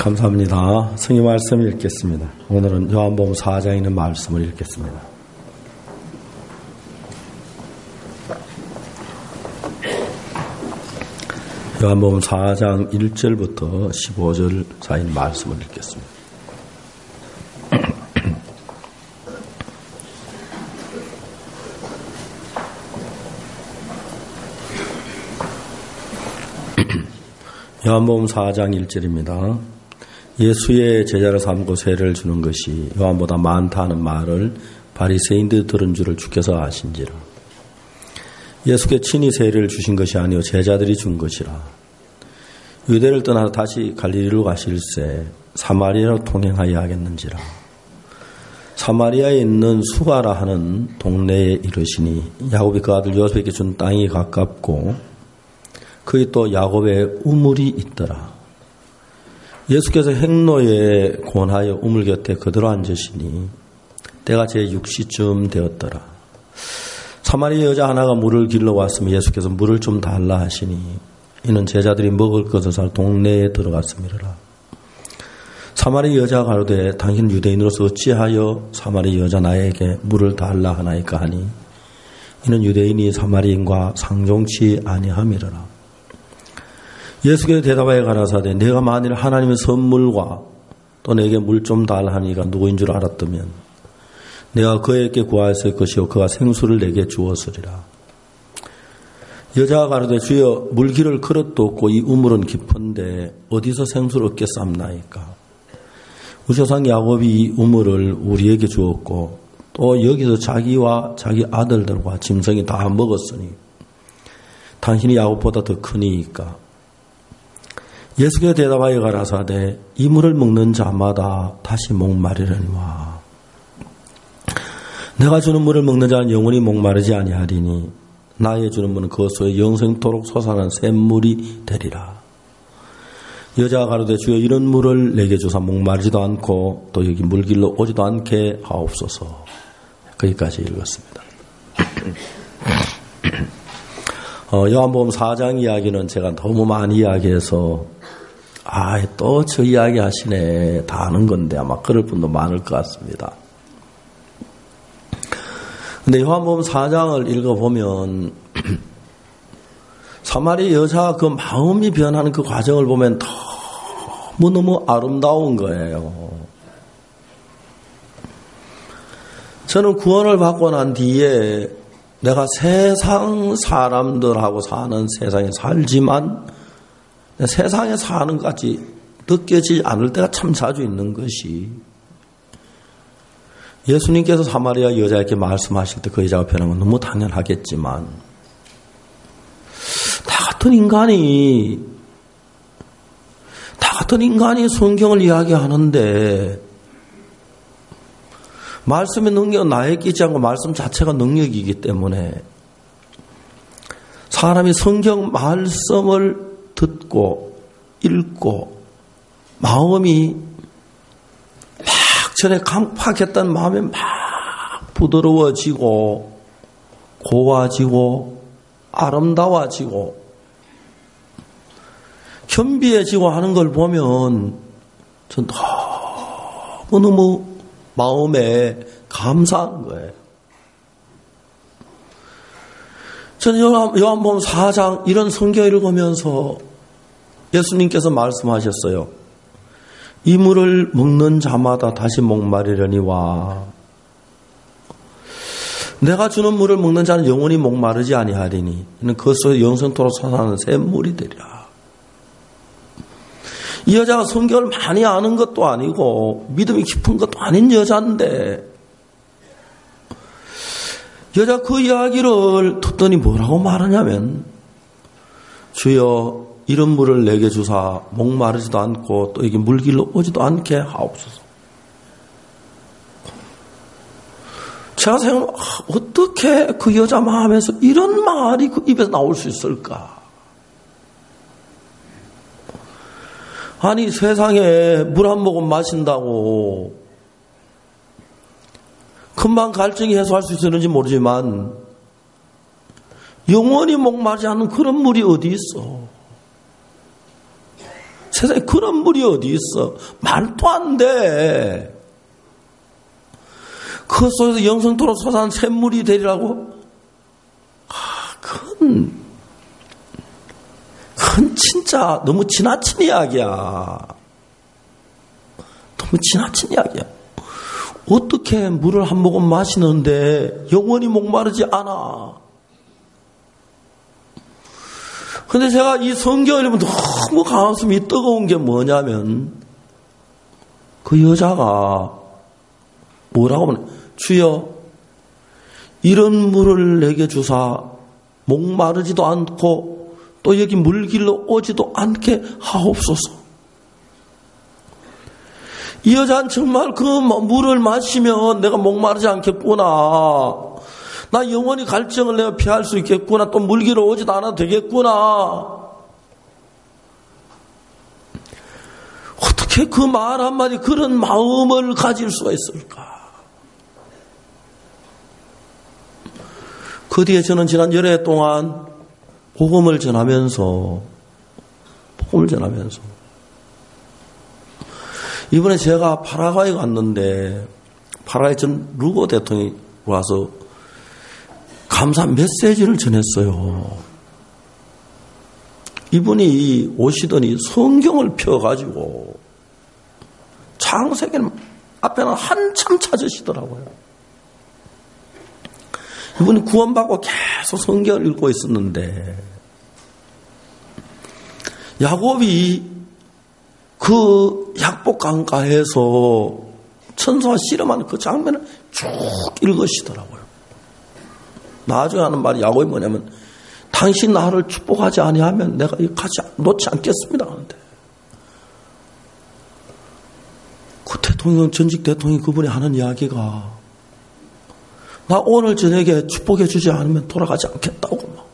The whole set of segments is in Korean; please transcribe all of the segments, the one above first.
감사합니다. 성경 말씀을 읽겠습니다. 오늘은 요한복음 4장에 있는 말씀을 읽겠습니다. 요한복음 4장 1절부터 15절 사이 말씀을 읽겠습니다. 요한복음 4장 1절입니다. 예수의 제자를 삼고 세례를 주는 것이 요한보다 많다는 말을 바리새인들이 들은 줄을 주께서 아신지라. 예수께 친히 세례를 주신 것이 아니요 제자들이 준 것이라. 유대를 떠나 다시 갈릴리로 가실새 사마리아로 통행하여 하겠는지라. 사마리아에 있는 수가라 하는 동네에 이르시니 야곱이 그 아들 요셉에게 준 땅이 가깝고 거기 또 야곱의 우물이 있더라. 예수께서 행로에 권하여 우물 곁에 그대로 앉으시니 때가 제6시쯤 되었더라. 사마리아 여자 하나가 물을 길러 왔으면 예수께서 물을 좀 달라 하시니 이는 제자들이 먹을 것을 살 동네에 들어갔음이라. 사마리아 여자가 가로되 당신 유대인으로서 어찌하여 사마리아 여자 나에게 물을 달라 하나이까 하니 이는 유대인이 사마리인과 상종치 아니함이라. 예수께서 대답하여 가라사대 내가 만일 하나님의 선물과 또 내게 물 좀 달라 하니가 누구인 줄 알았다면 내가 그에게 구하였을 것이요 그가 생수를 내게 주었으리라. 여자가 가로되 주여 물기를 그릇도 없고 이 우물은 깊은데 어디서 생수를 얻겠사옵나이까. 우리 조상 야곱이 이 우물을 우리에게 주었고 또 여기서 자기와 자기 아들들과 짐승이 다 먹었으니 당신이 야곱보다 더 크니이까. 예수께서 대답하여 가라사대 이 물을 먹는 자마다 다시 목마르려니와 내가 주는 물을 먹는 자는 영원히 목마르지 아니하리니 나의 주는 물은 그것으로 영생토록 솟아나는 샘물이 되리라. 여자가 가로되 주여 이런 물을 내게 주사 목마르지도 않고 또 여기 물길로 오지도 않게 하옵소서. 거기까지 읽었습니다. 요한복음 4장 이야기는 제가 너무 많이 이야기해서 또 저 이야기 하시네 다 아는 건데 아마 그럴 분도 많을 것 같습니다. 근데 요한복음 4장을 읽어보면 사마리아 여자 그 마음이 변하는 그 과정을 보면 너무너무 아름다운 거예요. 저는 구원을 받고 난 뒤에 내가 세상 사람들하고 사는 세상에 살지만 세상에 사는 것 같이 느껴지지 않을 때가 참 자주 있는 것이 예수님께서 사마리아 여자에게 말씀하실 때 그 여자가 변한 건 너무 당연하겠지만 다 같은 인간이 성경을 이야기하는데 말씀의 능력은 나에 끼지 않고 말씀 자체가 능력이기 때문에 사람이 성경 말씀을 듣고 읽고 마음이 막 전에 강팍했던 마음이 막 부드러워지고 고와지고 아름다워지고 겸비해지고 하는 걸 보면 전 너무너무 마음에 감사한 거예요. 저는 요한복음 4장 이런 성경을 읽으면서 예수님께서 말씀하셨어요. 이 물을 먹는 자마다 다시 목마르려니와 내가 주는 물을 먹는 자는 영원히 목마르지 아니하리니 이는 그것으로 영생토록 솟아나는 샘물이 되리라. 이 여자가 성경을 많이 아는 것도 아니고 믿음이 깊은 것도 아닌 여자인데 여자 그 이야기를 듣더니 뭐라고 말하냐면 주여 이런 물을 내게 주사 목마르지도 않고 또 여기 물길로 오지도 않게 하옵소서. 제가 생각하면 어떻게 그 여자 마음에서 이런 말이 그 입에서 나올 수 있을까? 아니 세상에 물 한 모금 마신다고 금방 갈증이 해소할 수 있는지 모르지만 영원히 목마르지 않는 그런 물이 어디 있어? 세상에 그런 물이 어디 있어? 말도 안 돼. 그 속에서 영성토록 솟아난 샘물이 되리라고? 그건 진짜 너무 지나친 이야기야. 너무 지나친 이야기야. 어떻게 물을 한 모금 마시는데 영원히 목마르지 않아? 근데 제가 이 성경을 보면 너무 가슴이 뜨거운 게 뭐냐면 그 여자가 뭐라고 하면 주여 이런 물을 내게 주사 목마르지도 않고 또 여기 물길로 오지도 않게 하옵소서. 이 여자는 정말 그 물을 마시면 내가 목마르지 않겠구나. 나 영원히 갈증을 내가 피할 수 있겠구나. 또 물길로 오지도 않아도 되겠구나. 어떻게 그 말 한마디 그런 마음을 가질 수가 있을까? 그 뒤에 저는 지난 열애 동안 복음을 전하면서 이번에 제가 파라과이 갔는데 파라과이 전 루고 대통령이 와서 감사 메시지를 전했어요. 이분이 오시더니 성경을 펴가지고 창세기를 앞에는 한참 찾으시더라고요. 이분이 구원받고 계속 성경을 읽고 있었는데 야곱이 그 약복 강가에서 천사와 씨름하는 그 장면을 쭉 읽으시더라고요. 나중에 하는 말이 야곱이 뭐냐면 당신 나를 축복하지 아니하면 내가 이 같이 놓지 않겠습니다 하는데 그 대통령 전직 대통령이 그분이 하는 이야기가 나 오늘 저녁에 축복해 주지 않으면 돌아가지 않겠다고 막.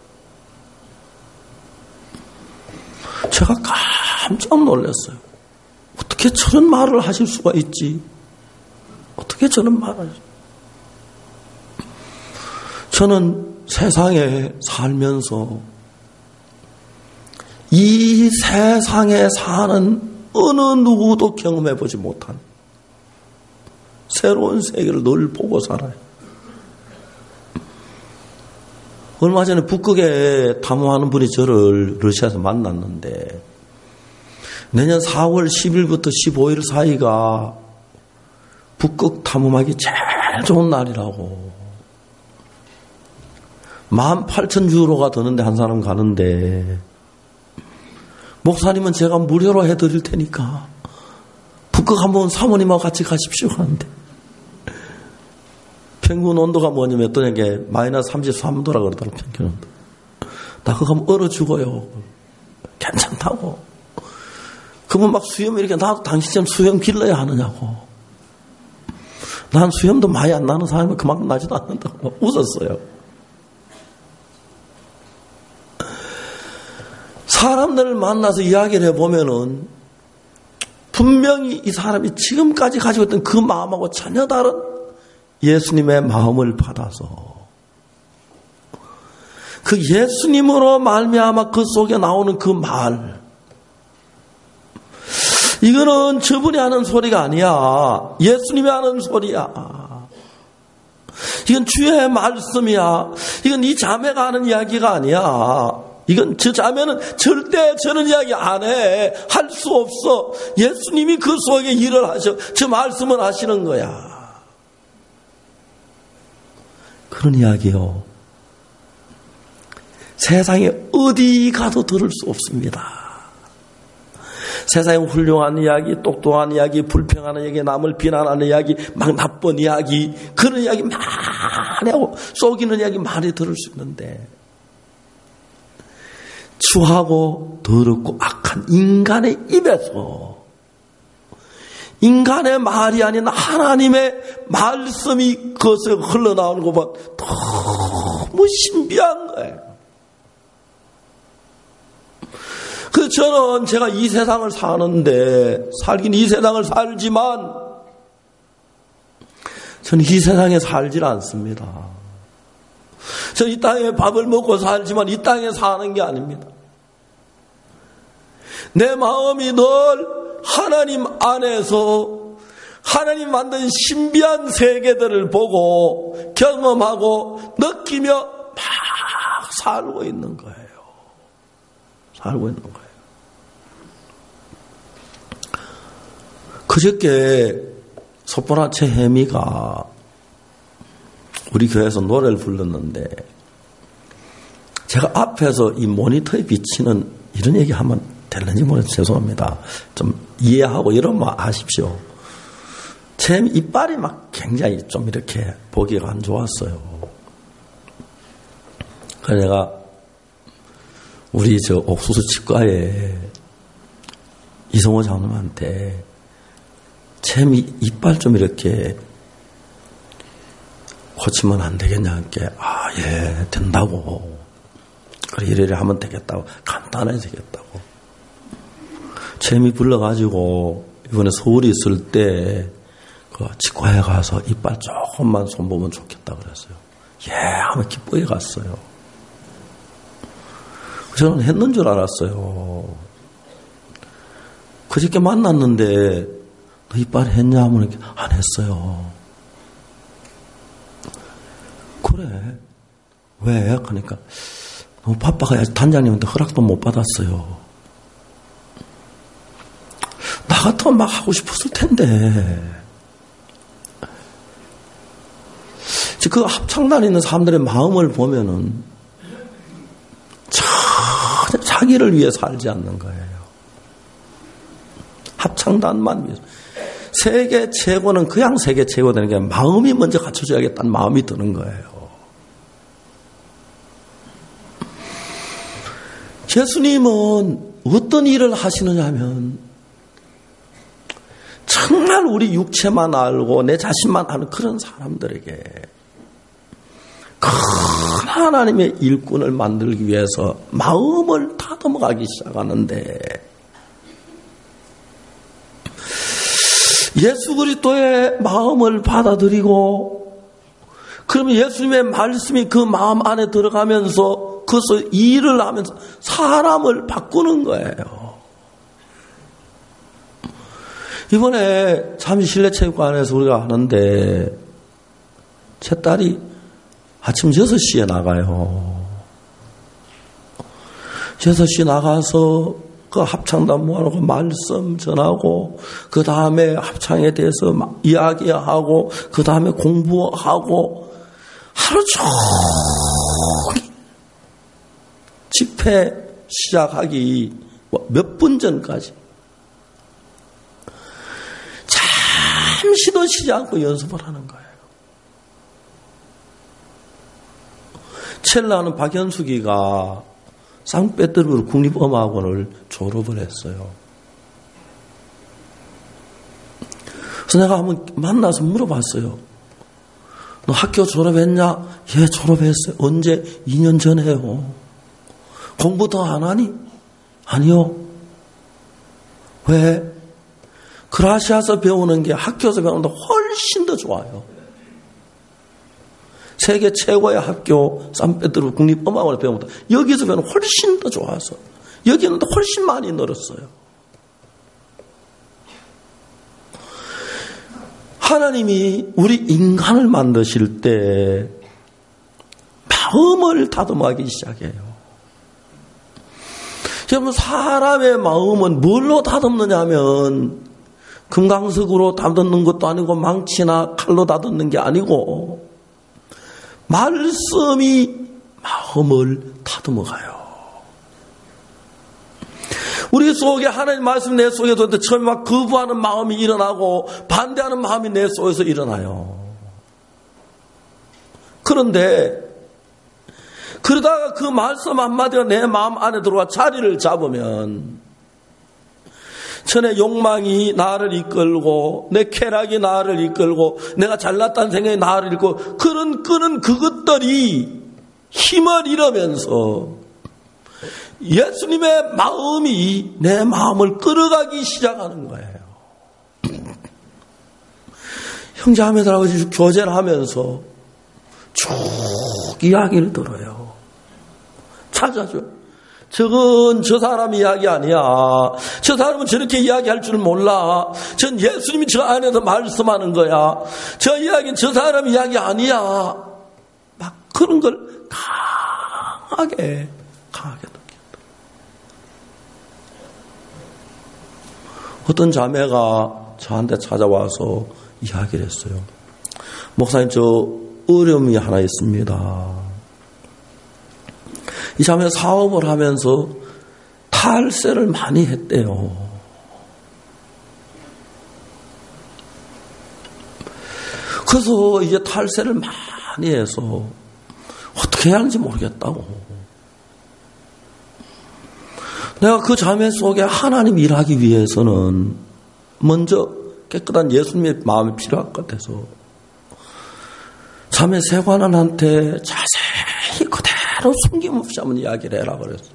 제가 깜짝 놀랐어요. 어떻게 저런 말을 하실 수가 있지? 어떻게 저런 말을 하지? 저는 세상에 살면서 이 세상에 사는 어느 누구도 경험해 보지 못한 새로운 세계를 늘 보고 살아요. 얼마 전에 북극에 탐험하는 분이 저를 러시아에서 만났는데 내년 4월 10일부터 15일 사이가 북극 탐험하기 제일 좋은 날이라고. 18,000유로가 드는데 한 사람 가는데 목사님은 제가 무료로 해드릴 테니까 북극 한번 사모님하고 같이 가십시오 하는데 평균 온도가 뭐냐면 어떤 게 마이너스 33도라 그러더라고. 평균 온도. 나 그거 하면 얼어 죽어요. 괜찮다고. 그분 막 수염 이렇게 나도 당신처럼 수염 길러야 하느냐고. 난 수염도 많이 안 나는 사람은 그만큼 나지도 않는다고 웃었어요. 사람들을 만나서 이야기를 해보면은 분명히 이 사람이 지금까지 가지고 있던 그 마음하고 전혀 다른 예수님의 마음을 받아서 그 예수님으로 말미암아 그 속에 나오는 그 말, 이거는 저분이 하는 소리가 아니야. 예수님이 하는 소리야. 이건 주의 말씀이야. 이건 이 자매가 하는 이야기가 아니야. 이건 저 자매는 절대 저런 이야기 안 해. 할 수 없어. 예수님이 그 속에 일을 하셔. 저 말씀을 하시는 거야. 그런 이야기요. 세상에 어디 가도 들을 수 없습니다. 세상에 훌륭한 이야기, 똑똑한 이야기, 불평하는 이야기, 남을 비난하는 이야기, 막 나쁜 이야기, 그런 이야기 많이 하고 속이는 이야기 많이 들을 수 있는데 추하고 더럽고 악한 인간의 입에서 인간의 말이 아닌 하나님의 말씀이 그것에 흘러나오는 거 보면 너무 신비한 거예요. 그래서 저는 제가 이 세상을 사는데 살긴 이 세상을 살지만 저는 이 세상에 살질 않습니다. 저는 이 땅에 밥을 먹고 살지만 이 땅에 사는 게 아닙니다. 내 마음이 늘 하나님 안에서 하나님 만든 신비한 세계들을 보고 경험하고 느끼며 막 살고 있는 거예요. 살고 있는 거예요. 그저께 소포나체 혜미가 우리 교회에서 노래를 불렀는데 제가 앞에서 이 모니터에 비치는 이런 얘기 하면 될는지 모르겠어요. 죄송합니다. 좀 이해하고 이러면 아십시오. 제 이빨이 막 굉장히 좀 이렇게 보기가 안 좋았어요. 그래서 내가 우리 옥수수 치과에 이성호 장로한테 제 이빨 좀 이렇게 고치면 안 되겠냐, 게 예, 된다고. 그래, 이래래 하면 되겠다고. 간단하게 되겠다고. 재미 불러가지고, 이번에 서울에 있을 때, 그 치과에 가서 이빨 조금만 손보면 좋겠다 그랬어요. 예, 하면 기쁘게 갔어요. 저는 했는 줄 알았어요. 그저께 만났는데, 너 이빨 했냐? 하면 안 했어요. 그래. 왜? 그러니까 너무 바빠가지고 단장님한테 허락도 못 받았어요. 나 같으면 막 하고 싶었을 텐데. 그 합창단에 있는 사람들의 마음을 보면은 전혀 자기를 위해 살지 않는 거예요. 합창단만 위해서. 세계 최고는 그냥 세계 최고 되는 게 마음이 먼저 갖춰줘야겠다는 마음이 드는 거예요. 예수님은 어떤 일을 하시느냐 하면 정말 우리 육체만 알고 내 자신만 아는 그런 사람들에게 큰 하나님의 일꾼을 만들기 위해서 마음을 다듬어가기 시작하는데 예수 그리스도의 마음을 받아들이고 그러면 예수님의 말씀이 그 마음 안에 들어가면서 그것을 일을 하면서 사람을 바꾸는 거예요. 이번에 잠시 실내체육관에서 우리가 하는데 제 딸이 아침 6시에 나가요. 6시에 나가서 그 합창단 모아놓고 말씀 전하고 그 다음에 합창에 대해서 막 이야기하고 그 다음에 공부하고 하루 종일 집회 시작하기 몇 분 전까지 잠시도 쉬지 않고 연습을 하는 거예요. 첼로하는 박현숙이가 상페테르부르크 국립음악원을 졸업을 했어요. 그래서 내가 한번 만나서 물어봤어요. 너 학교 졸업했냐? 예, 졸업했어요. 언제? 2년 전에요. 공부 더 안 하니? 아니요. 왜? 크로아시아에서 배우는 게 학교에서 배우는 게 훨씬 더 좋아요. 세계 최고의 학교 산페드로 국립음악원을 배우면 여기서 배우는 훨씬 더 좋아서 여기는 훨씬 많이 늘었어요. 하나님이 우리 인간을 만드실 때 마음을 다듬어가기 시작해요. 여러분 사람의 마음은 뭘로 다듬느냐 하면 금강석으로 다듬는 것도 아니고 망치나 칼로 다듬는 게 아니고 말씀이 마음을 다듬어가요. 우리 속에 하나님 말씀 내 속에 들어올 때 처음에 막 거부하는 마음이 일어나고 반대하는 마음이 내 속에서 일어나요. 그런데 그러다가 그 말씀 한마디가 내 마음 안에 들어와 자리를 잡으면 전에 욕망이 나를 이끌고 내 쾌락이 나를 이끌고 내가 잘났다는 생각이 나를 이끌고 그런 그것들이 힘을 잃으면서 예수님의 마음이 내 마음을 끌어가기 시작하는 거예요. 형제자매들하고 교제를 하면서 쭉 이야기를 들어요. 찾아줘요. 저건 저 사람 이야기 아니야. 저 사람은 저렇게 이야기할 줄 몰라. 전 예수님이 저 안에서 말씀하는 거야. 저 이야기는 저 사람 이야기 아니야. 막 그런 걸 강하게 느꼈다. 어떤 자매가 저한테 찾아와서 이야기를 했어요. 목사님, 저 어려움이 하나 있습니다. 이 자매 사업을 하면서 탈세를 많이 했대요. 그래서 이제 탈세를 많이 해서 어떻게 해야 하는지 모르겠다고. 내가 그 자매 속에 하나님 일하기 위해서는 먼저 깨끗한 예수님의 마음이 필요할 것 같아서 자매 세관원한테 자세히 그대로 숨김없이 한번 이야기를 해라 그랬어요.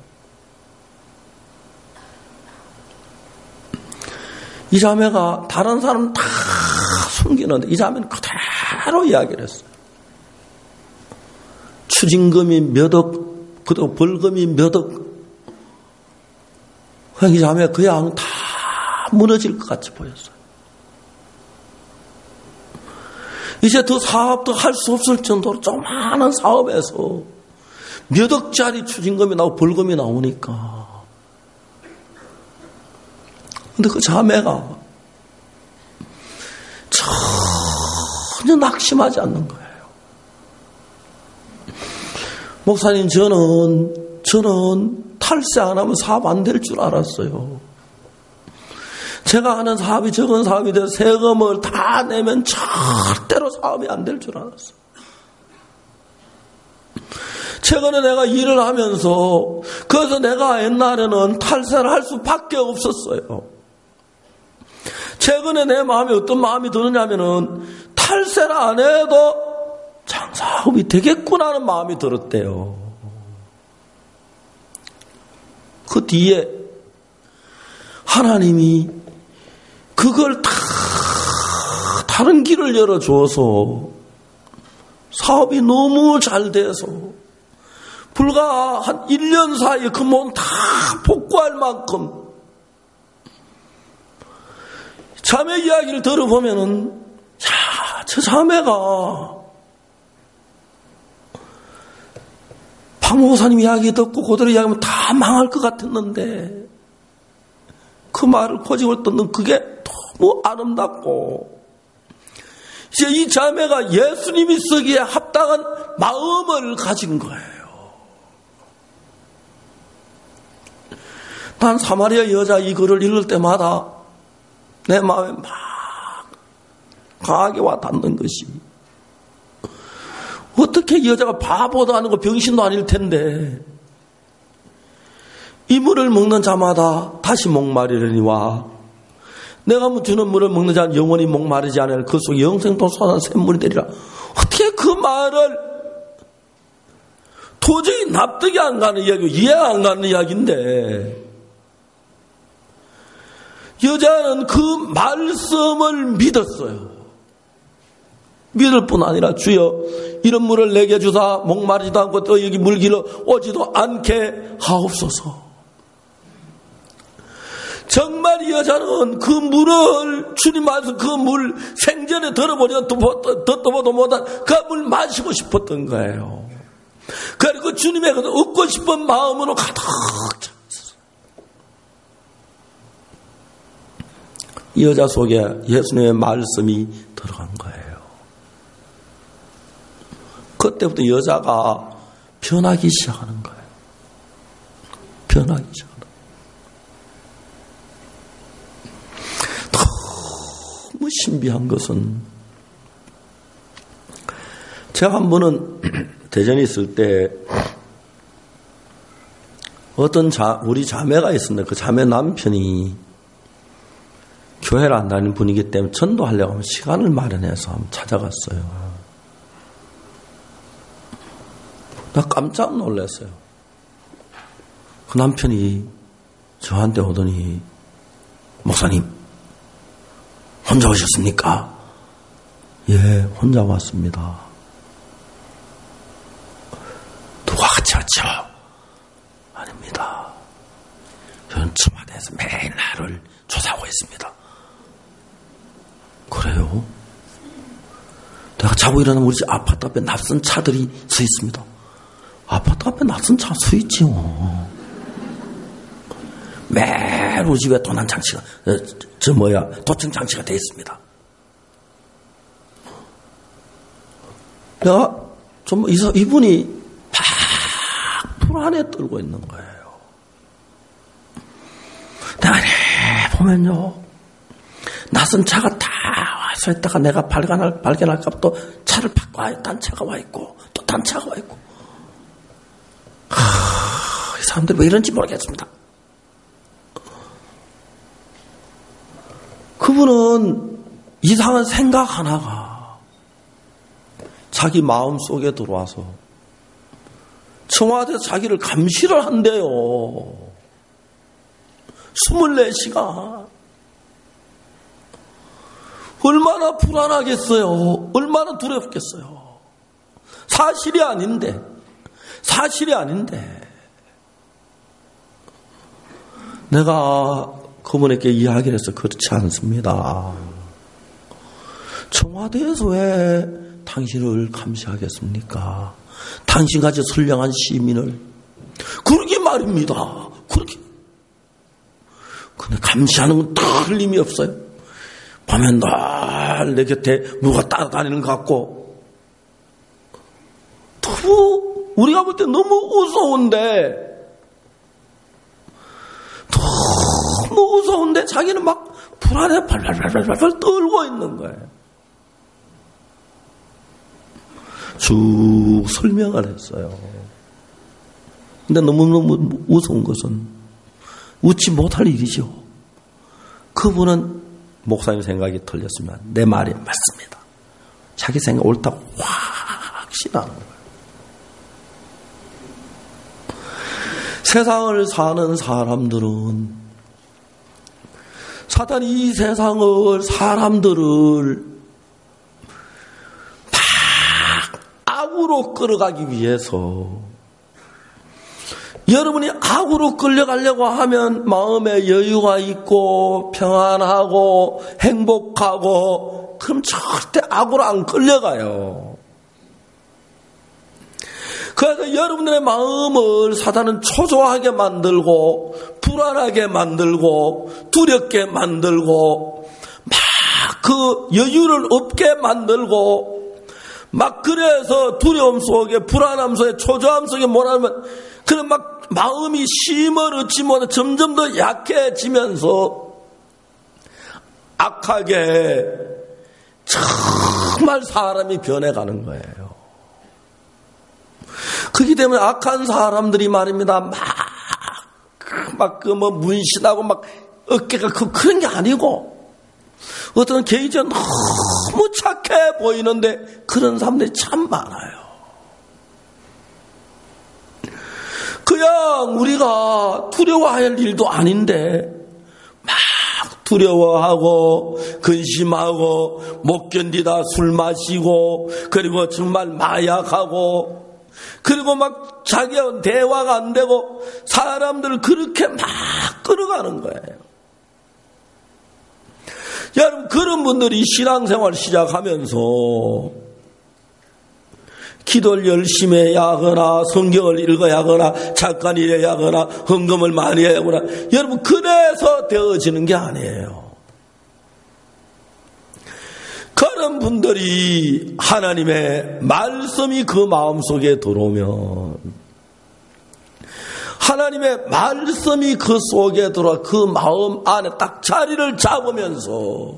이 자매가 다른 사람 다 숨기는데 이 자매는 그대로 이야기를 했어요. 추징금이 몇 억, 그리고 벌금이 몇 억. 이 자매가 그냥 다 무너질 것 같이 보였어요. 이제 더 사업도 할 수 없을 정도로 조그마한 사업에서 몇 억짜리 추징금이 나오고 벌금이 나오니까. 근데 그 자매가 전혀 낙심하지 않는 거예요. 목사님, 저는 탈세 안 하면 사업 안 될 줄 알았어요. 제가 하는 사업이 적은 사업이 돼서 세금을 다 내면 절대로 사업이 안 될 줄 알았어요. 최근에 내가 일을 하면서 그래서 내가 옛날에는 탈세를 할 수밖에 없었어요. 최근에 내 마음에 어떤 마음이 드느냐면은 탈세를 안 해도 장사업이 되겠구나 하는 마음이 들었대요. 그 뒤에 하나님이 그걸 다 다른 길을 열어줘서 사업이 너무 잘 돼서 불과 한 1년 사이에 그 몸 다 복구할 만큼 자매 이야기를 들어보면은 야, 저 자매가 박 목사님 이야기 듣고 그대로 이야기하면 다 망할 것 같았는데 그 말을 고집을 듣는 그게 너무 아름답고 이제 이 자매가 예수님이 쓰기에 합당한 마음을 가진 거예요. 난 사마리아 여자 이 글을 읽을 때마다 내 마음에 막 강하게 와닿는 것이 어떻게 이 여자가 바보도 아니고 병신도 아닐 텐데 이 물을 먹는 자마다 다시 목마르리니와 내가 주는 물을 먹는 자는 영원히 목마르지 않을 그 속에 영생도 솟아난 샘물이 되리라. 어떻게 그 말을 도저히 납득이 안 가는 이야기고 이해가 안 가는 이야기인데 여자는 그 말씀을 믿었어요. 믿을 뿐 아니라 주여 이런 물을 내게 주사 목마르지도 않고 또 여기 물 길러 오지도 않게 하옵소서. 정말 이 여자는 그 물을 주님 말씀 그 물 생전에 들어보니까 듣도 보도 못한 그 물 마시고 싶었던 거예요. 그리고 주님의 그 얻고 싶은 마음으로 가득 찼어요. 이 여자 속에 예수님의 말씀이 들어간 거예요. 그때부터 여자가 변하기 시작하는 거예요. 변하기 시작하는 거예요. 너무 신비한 것은 제가 한 번은 대전에 있을 때 어떤 우리 자매가 있었는데 그 자매 남편이 교회를 안 다니는 분이기 때문에 전도하려고 하면 시간을 마련해서 한번 찾아갔어요. 나 깜짝 놀랐어요. 그 남편이 저한테 오더니 목사님 혼자 오셨습니까? 예, 혼자 왔습니다. 누가 같이 왔죠? 아닙니다. 대해서 매일 나를 조사하고 있습니다. 그래요? 내가 자고 일어나면 우리 집 아파트 앞에 낯선 차들이 서 있습니다. 아파트 앞에 낯선 차 서 있지요. 매일 우리 집에 도난 장치가, 도청 장치가 되어 있습니다. 내가 좀 이분이 막 불안에 떨고 있는 거예요. 내가 보면요, 낯선 차가 다 와서 있다가 내가 발견할까 봐 또 차를 바꿔 딴 차가 와 있고 또 딴 차가 와 있고. 이 사람들이 왜 이런지 모르겠습니다. 그분은 이상한 생각 하나가 자기 마음 속에 들어와서 청와대에서 자기를 감시를 한대요. 24시간. 얼마나 불안하겠어요. 얼마나 두렵겠어요. 사실이 아닌데. 내가 그분에게 이야기를 해서 그렇지 않습니다. 청와대에서 왜 당신을 감시하겠습니까? 당신같이 선량한 시민을. 그러게 말입니다. 그렇게. 근데 감시하는 건 틀림이 없어요. 보면 늘 내 곁에 누가 따라다니는 것 같고, 너무 우리가 볼 때 너무 무서운데 자기는 막 불안해 발발발발 떨고 있는 거예요. 쭉 설명을 했어요. 근데 너무너무 무서운 것은 웃지 못할 일이죠. 그분은 목사님 생각이 틀렸으면 내 말이 맞습니다. 자기 생각 옳다고 확신하는 거예요. 세상을 사는 사람들은 사탄이 이 세상을 사람들을 막 악으로 끌어가기 위해서 여러분이 악으로 끌려가려고 하면 마음에 여유가 있고 평안하고 행복하고 그럼 절대 악으로 안 끌려가요. 그래서 여러분들의 마음을 사탄은 초조하게 만들고 불안하게 만들고 두렵게 만들고 막 그 여유를 없게 만들고 막 그래서 두려움 속에 불안함 속에 초조함 속에 뭐라면 그런 막 마음이 힘을 얻지 못해 점점 더 약해지면서 악하게 정말 사람이 변해가는 거예요. 그렇기 때문에 악한 사람들이 말입니다. 막 문신하고 막 어깨가 그런 게 아니고 어떤 개인적으로 너무 착해 보이는데 그런 사람들이 참 많아요. 그냥 우리가 두려워할 일도 아닌데 막 두려워하고 근심하고 못 견디다 술 마시고 그리고 정말 마약하고 그리고 막 자기와 대화가 안 되고 사람들을 그렇게 막 끌어가는 거예요. 여러분 그런 분들이 신앙생활 시작하면서 기도를 열심히 해야 하거나 성경을 읽어야 하거나 잠깐 일해야 하거나 헌금을 많이 해야 하거나 여러분 그래서 되어지는 게 아니에요. 그런 분들이 하나님의 말씀이 그 마음속에 들어오면 하나님의 말씀이 그 속에 들어와 그 마음 안에 딱 자리를 잡으면서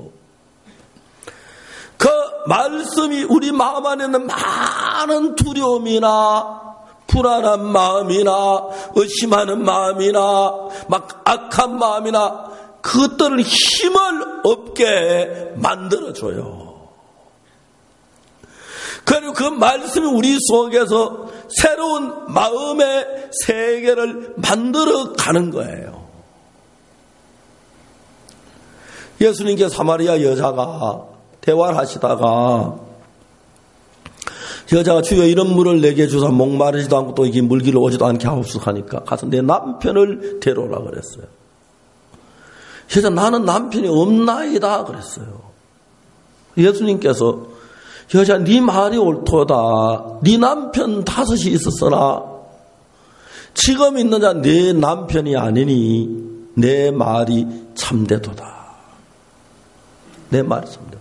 그 말씀이 우리 마음 안에 있는 많은 두려움이나 불안한 마음이나 의심하는 마음이나 막 악한 마음이나 그것들을 힘을 얻게 만들어줘요. 그리고 그 말씀이 우리 속에서 새로운 마음의 세계를 만들어 가는 거예요. 예수님께 사마리아 여자가 대화를 하시다가 여자가 주여 이런 물을 내게 주사 목마르지도 않고 또 이게 물기를 오지도 않게 하옵소서 하니까 가서 내 남편을 데려오라 그랬어요. 여자 나는 남편이 없나이다 그랬어요. 예수님께서 여자 네 말이 옳도다. 네 남편 5이 있었으나 지금 있는 자 네 남편이 아니니 내 말이 참되도다. 내 말이 참되도다.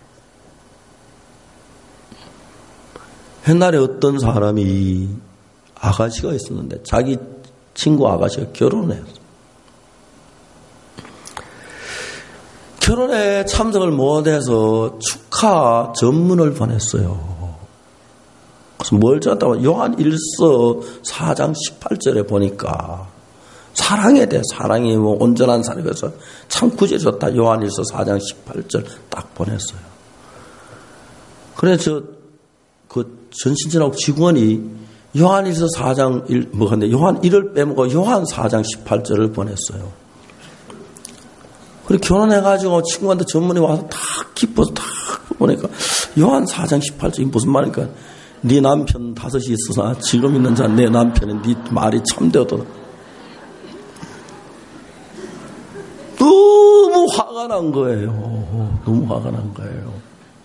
옛날에 어떤 사람이 아가씨가 있었는데 자기 친구 아가씨가 결혼했어요. 결혼에 참석을 못해서 축하 전문을 보냈어요. 그래서 뭘 줬다고 요한 1서 4장 18절에 보니까 사랑에 대해 사랑이 뭐 온전한 사랑이 그래서 참 구제줬다. 요한 1서 4장 18절 딱 보냈어요. 그래서 그 전신전하고 직원이 요한 1서 4장 1, 근데 요한 1을 빼먹고 요한 4장 18절을 보냈어요. 그리고 결혼해가지고 친구한테 전문이 와서 다 기뻐서 다 보니까 요한 4장 18절이 무슨 말이니까 네 남편 5이 있어서 지금 있는 자 내 남편은 네 말이 참되었다. 너무 화가 난 거예요. 너무 화가 난 거예요.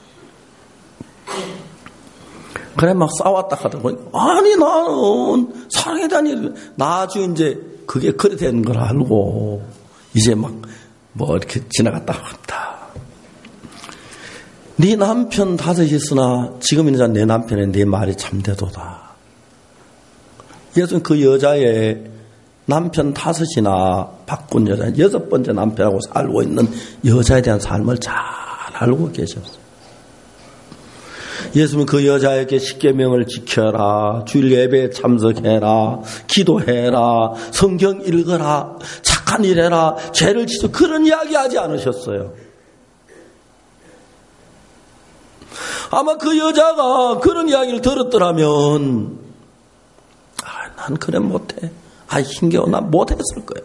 그래 막 싸웠다 하더니 아니 나는 사랑에 대한 나중에 이제 그게 그래 되는 걸 알고 이제 막 뭐 이렇게 지나갔다 왔다. 네 남편 5이 있으나 지금 있는 자 내 남편의 네 말이 참되도다. 예수는 그 여자의 남편 5이나 바꾼 여자 6번째 남편하고 살고 있는 여자에 대한 삶을 잘 알고 계셨어요. 예수는 그 여자에게 십계명을 지켜라, 주일 예배에 참석해라, 기도해라, 성경 읽어라, 착한 일 해라, 죄를 지켜 그런 이야기 하지 않으셨어요. 아마 그 여자가 그런 이야기를 들었더라면 난 그래 못해. 힘겨워. 난 못했을 거예요.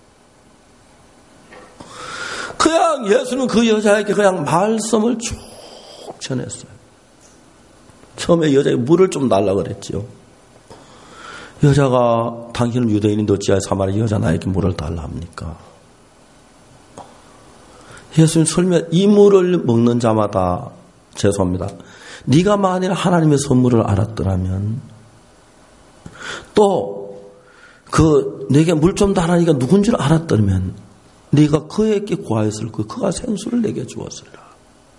그냥 예수는 그 여자에게 그냥 말씀을 쭉 전했어요. 처음에 여자에게 물을 좀 달라고 그랬죠. 여자가 당신은 유대인인데 어찌하여 사마리아 여자 나에게 물을 달라 합니까? 예수님 설명 이 물을 먹는 자마다 죄송합니다. 네가 만일 하나님의 선물을 알았더라면 또 내게 물 좀 달라니까 누군 줄 알았더라면 네가 그에게 구하였을 거 그가 생수를 내게 주었으리라.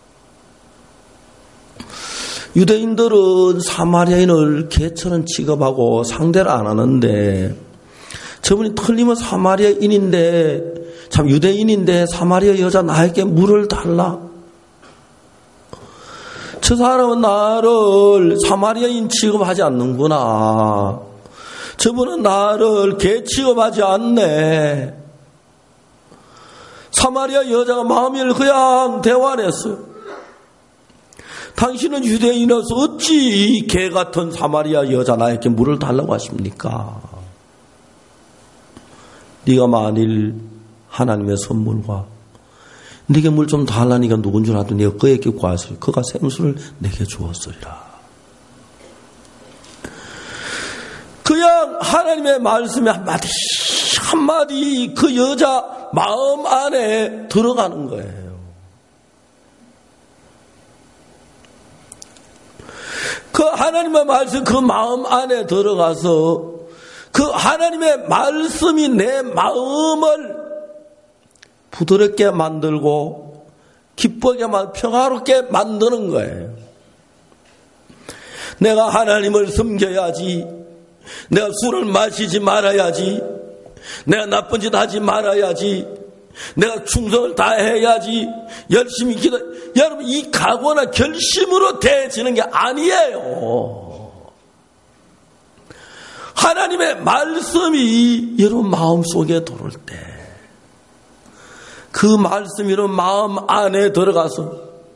유대인들은 사마리아인을 개처럼 취급하고 상대를 안 하는데 저분이 틀림없이 사마리아인인데 참 유대인인데 사마리아 여자 나에게 물을 달라. 저 사람은 나를 사마리아인 취급하지 않는구나. 저분은 나를 개 취급하지 않네. 사마리아 여자가 마음을 그냥 대화를 했어요. 당신은 유대인이라서 어찌 개 같은 사마리아 여자 나에게 물을 달라고 하십니까? 네가 만일 하나님의 선물과 네게 물 좀 달라니까 누군 줄 알았더니 네가 그에게 구하였으리 그가 생수를 내게 주었으리라. 그냥 하나님의 말씀의 한마디 그 여자 마음 안에 들어가는 거예요. 그 하나님의 말씀 그 마음 안에 들어가서 그 하나님의 말씀이 내 마음을 부드럽게 만들고 기쁘게 평화롭게 만드는 거예요. 내가 하나님을 섬겨야지. 내가 술을 마시지 말아야지. 내가 나쁜 짓 하지 말아야지. 내가 충성을 다해야지. 열심히 기도. 여러분 이 각오나 결심으로 되어지는 게 아니에요. 하나님의 말씀이 여러분 마음속에 들어올 때 그 말씀이 여러분 마음 안에 들어가서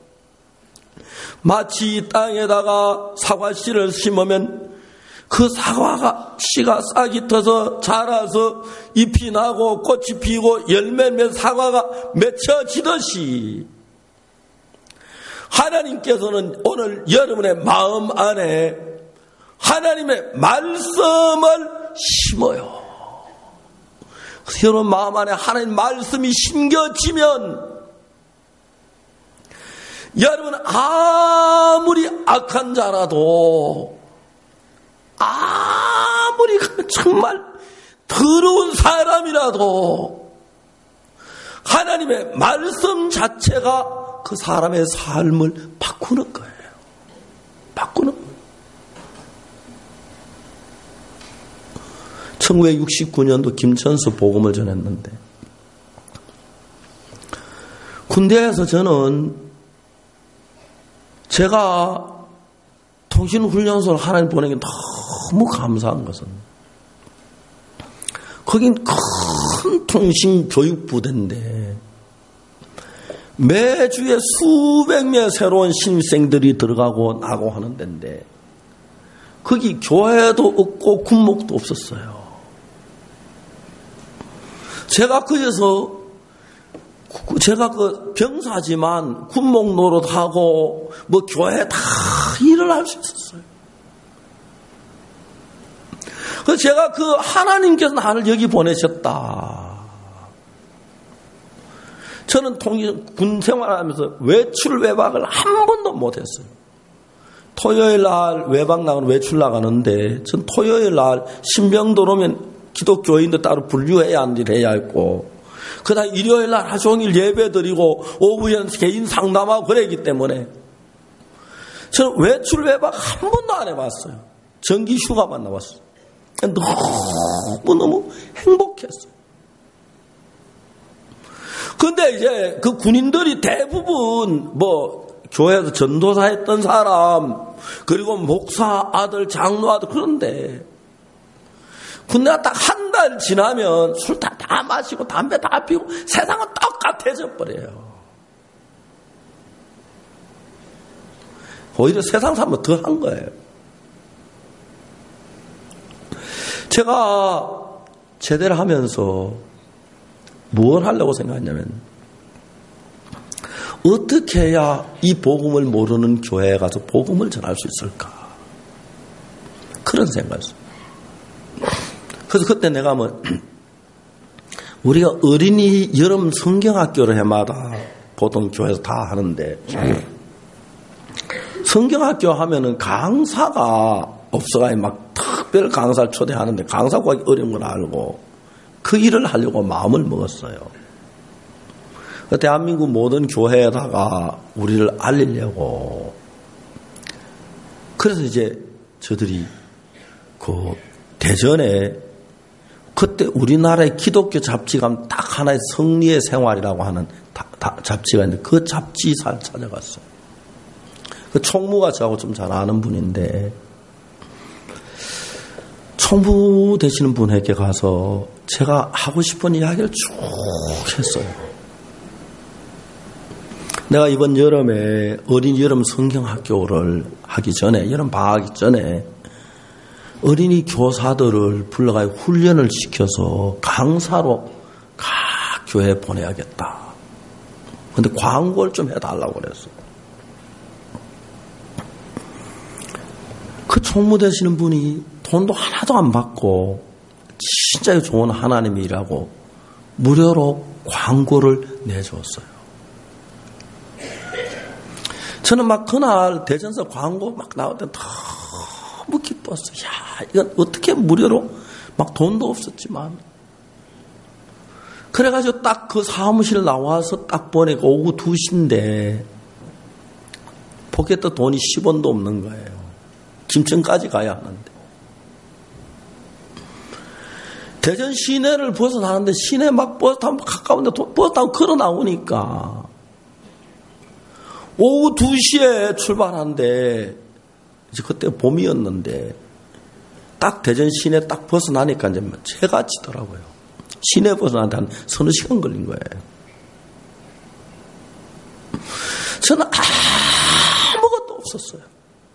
마치 이 땅에다가 사과씨를 심으면 그 사과가 씨가 싹이 터서 자라서 잎이 나고 꽃이 피고 열매 맺는 사과가 맺혀지듯이 하나님께서는 오늘 여러분의 마음 안에 하나님의 말씀을 심어요. 여러분 마음 안에 하나님 말씀이 심겨지면 여러분 아무리 악한 자라도 아무리 정말 더러운 사람이라도 하나님의 말씀 자체가 그 사람의 삶을 바꾸는 거예요. 바꾸는 거예요. 1969년도 김천수 복음을 전했는데 군대에서 저는 제가 통신훈련소를 하나님 보내기 너무 감사한 것은 거긴 큰 통신교육부대인데 매주에 수백 명의 새로운 신입생들이 들어가고 나고 하는 데인데 거기 교회도 없고 군목도 없었어요. 제가 거기서 제가 그 병사지만 군목 노릇하고 뭐 교회 다 일을 할 수 있었어요. 그래서 제가 그 하나님께서 나를 여기 보내셨다. 저는 군 생활하면서 외출 외박을 한 번도 못했어요. 토요일 날 외박 나가는 외출 나가는데 전 토요일 날 신병 들어오면 기독교인도 따로 분류해야 하는 일 해야 했고 그 다음 일요일 날 하루 종일 예배 드리고 오후에는 개인 상담하고 그랬기 때문에 저는 외출 외박 한 번도 안 해봤어요. 정기 휴가만 나왔어요. 너무너무 행복했어요. 근데 이제 그 군인들이 대부분 뭐 교회에서 전도사 했던 사람 그리고 목사 아들 장로 아들 그런데 군대가 딱 한 달 지나면 술 다 마시고 담배 다 피우고 세상은 똑같아져 버려요. 오히려 세상 사람은 더 한 거예요. 제가 제대를 하면서 뭘 하려고 생각했냐면 어떻게 해야 이 복음을 모르는 교회에 가서 복음을 전할 수 있을까? 그런 생각이었어요. 그래서 그때 내가 우리가 어린이 여름 성경학교를 해마다 보통 교회에서 다 하는데 성경학교 하면은 강사가 없어가지고 막 특별 강사를 초대하는데 강사 구하기 어려운 걸 알고 그 일을 하려고 마음을 먹었어요. 대한민국 모든 교회에다가 우리를 알리려고. 그래서 이제 저들이 그 대전에 그때 우리나라의 기독교 잡지가 딱 하나의 성리의 생활이라고 하는 잡지가 있는데 그 잡지사를 찾아갔어요. 그 총무가 저하고 좀 잘 아는 분인데 총무 되시는 분에게 가서 제가 하고 싶은 이야기를 쭉 했어요. 내가 이번 여름에 어린이 여름 성경학교를 하기 전에 여름 방학이 전에 어린이 교사들을 불러가 훈련을 시켜서 강사로 각 교회에 보내야겠다. 근데 광고를 좀 해달라고 그랬어요. 그 총무 되시는 분이 돈도 하나도 안 받고 진짜 좋은 하나님이라고 무료로 광고를 내주었어요. 저는 막 그날 대전서 광고 막 나올 때 너무 기뻤어요. 야, 이건 어떻게 무료로 막 돈도 없었지만 그래가지고 딱 그 사무실 나와서 딱 보니까 오후 2시인데 포켓에 돈이 10원도 없는 거예요. 김천까지 가야 하는데 대전 시내를 벗어나는데 시내 막 버스 타면 가까운데 버스 타고 걸어 나오니까 오후 2시에 출발하는데 이제 그때 봄이었는데 딱 대전 시내 딱 벗어나니까 이제 해가 지더라고요. 시내 벗어나는데 한 서너 시간 걸린 거예요. 저는 아무것도 없었어요.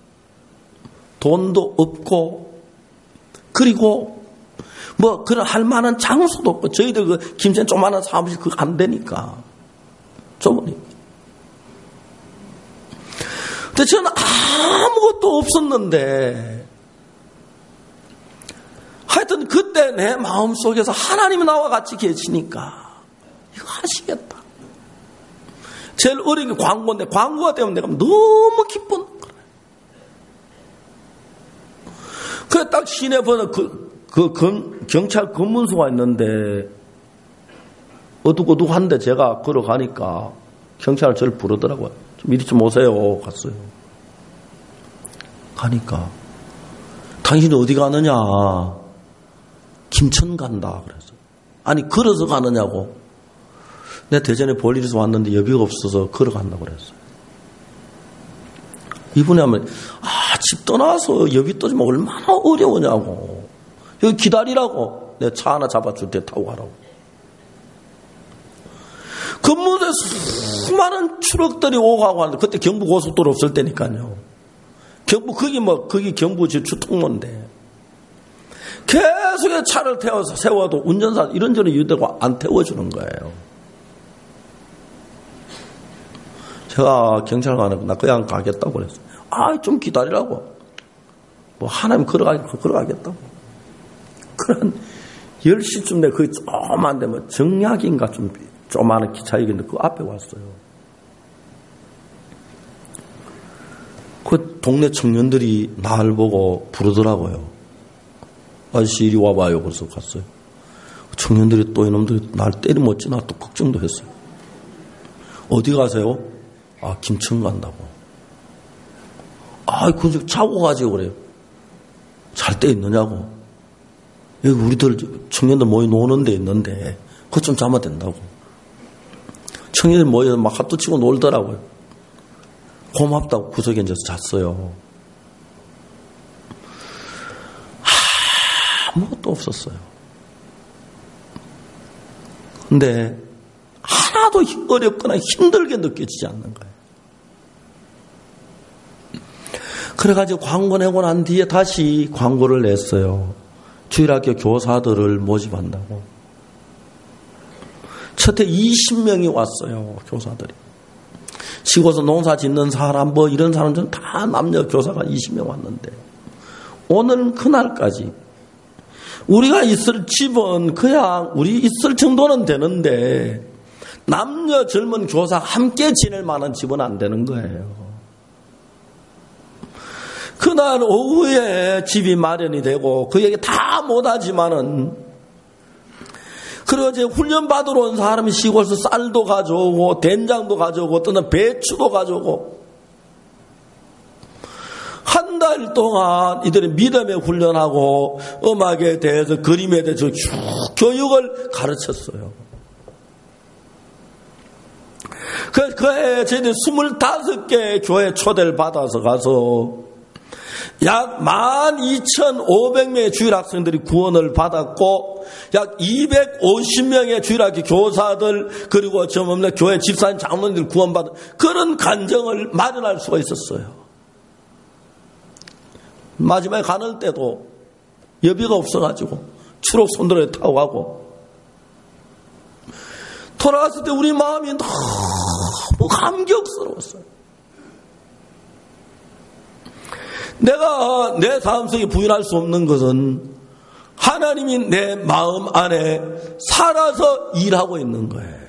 돈도 없고 그리고 뭐 그런 할 만한 장소도 없고 저희들 그 김천 조그마한 사무실 그거 안 되니까 좁으니까. 근데 저는 아무것도 없었는데 하여튼 그때 내 마음 속에서 하나님이 나와 같이 계시니까 이거 하시겠다. 제일 어린 게 광고인데 광고가 되면 내가 너무 기쁜 거예요. 그래 딱 시내 보는 경찰 검문소가 있는데 어둑어둑한데 제가 걸어가니까 경찰을 저를 부르더라고요. 좀 이리 좀 오세요. 갔어요. 가니까 당신이 어디 가느냐? 김천 간다. 그래서 아니 걸어서 가느냐고. 내가 대전에 볼일에서 왔는데 여비가 없어서 걸어간다고 그랬어요. 이분이 하면 집 떠나서 여비 떠지면 얼마나 어려우냐고. 여기 기다리라고. 내가 차 하나 잡아줄 때 타고 가라고. 근무대 수많은 추럭들이 오고 가고 하는데 그때 경부 고속도로 없을 때니까요. 거기 경부 주통로인데 계속 차를 세워도 운전사 이런저런 이유되고 안 태워주는 거예요. 제가 경찰관에 나 그냥 가겠다고 그랬어요. 좀 기다리라고. 뭐 하나님 걸어가겠다고. 그런 10시쯤 내가 거기 조그만 데면 정약인가 좀 조그마한 기차역인데 그 앞에 왔어요. 그 동네 청년들이 날 보고 부르더라고요. 아저씨 이리 와봐요. 그래서 갔어요. 청년들이 또 이놈들이 날 때리면 나 또 걱정도 했어요. 어디 가세요? 김천 간다고. 그 자고 가지고 그래요. 잘 때 있느냐고. 여기 우리들 청년들 모여 노는 데 있는데 그것 좀 자면 된다고. 청년들 모여서 막 핫도 치고 놀더라고요. 고맙다고 구석에 앉아서 잤어요. 아무것도 없었어요. 근데 하나도 어렵거나 힘들게 느껴지지 않는 거예요. 그래가지고 광고 내고 난 뒤에 다시 광고를 냈어요. 주일학교 교사들을 모집한다고. 첫해 20명이 왔어요. 교사들이. 시골에서 농사 짓는 사람 이런 사람들은 다 남녀 교사가 20명 왔는데 오늘 그날까지 우리가 있을 집은 그냥 우리 있을 정도는 되는데 남녀 젊은 교사 함께 지낼 만한 집은 안 되는 거예요. 그날 오후에 집이 마련이 되고 그 얘기 다 못하지만은 그리고 이제 훈련 받으러 온 사람이 시골에서 쌀도 가져오고 된장도 가져오고 또는 배추도 가져오고 한 달 동안 이들이 믿음에 훈련하고 음악에 대해서 그림에 대해서 쭉 교육을 가르쳤어요. 그해 저희들이 25개 교회 초대를 받아서 가서 약 12,500명의 주일학생들이 구원을 받았고 약 250명의 주일학교 교사들 그리고 점없는 교회 집사님 장로님들 구원받은 그런 간정을 마련할 수가 있었어요. 마지막에 가는 때도 여비가 없어가지고 추록 손들어 타고 가고 돌아갔을 때 우리 마음이 너무 감격스러웠어요. 내가 내 삶 속에 부인할 수 없는 것은 하나님이 내 마음 안에 살아서 일하고 있는 거예요.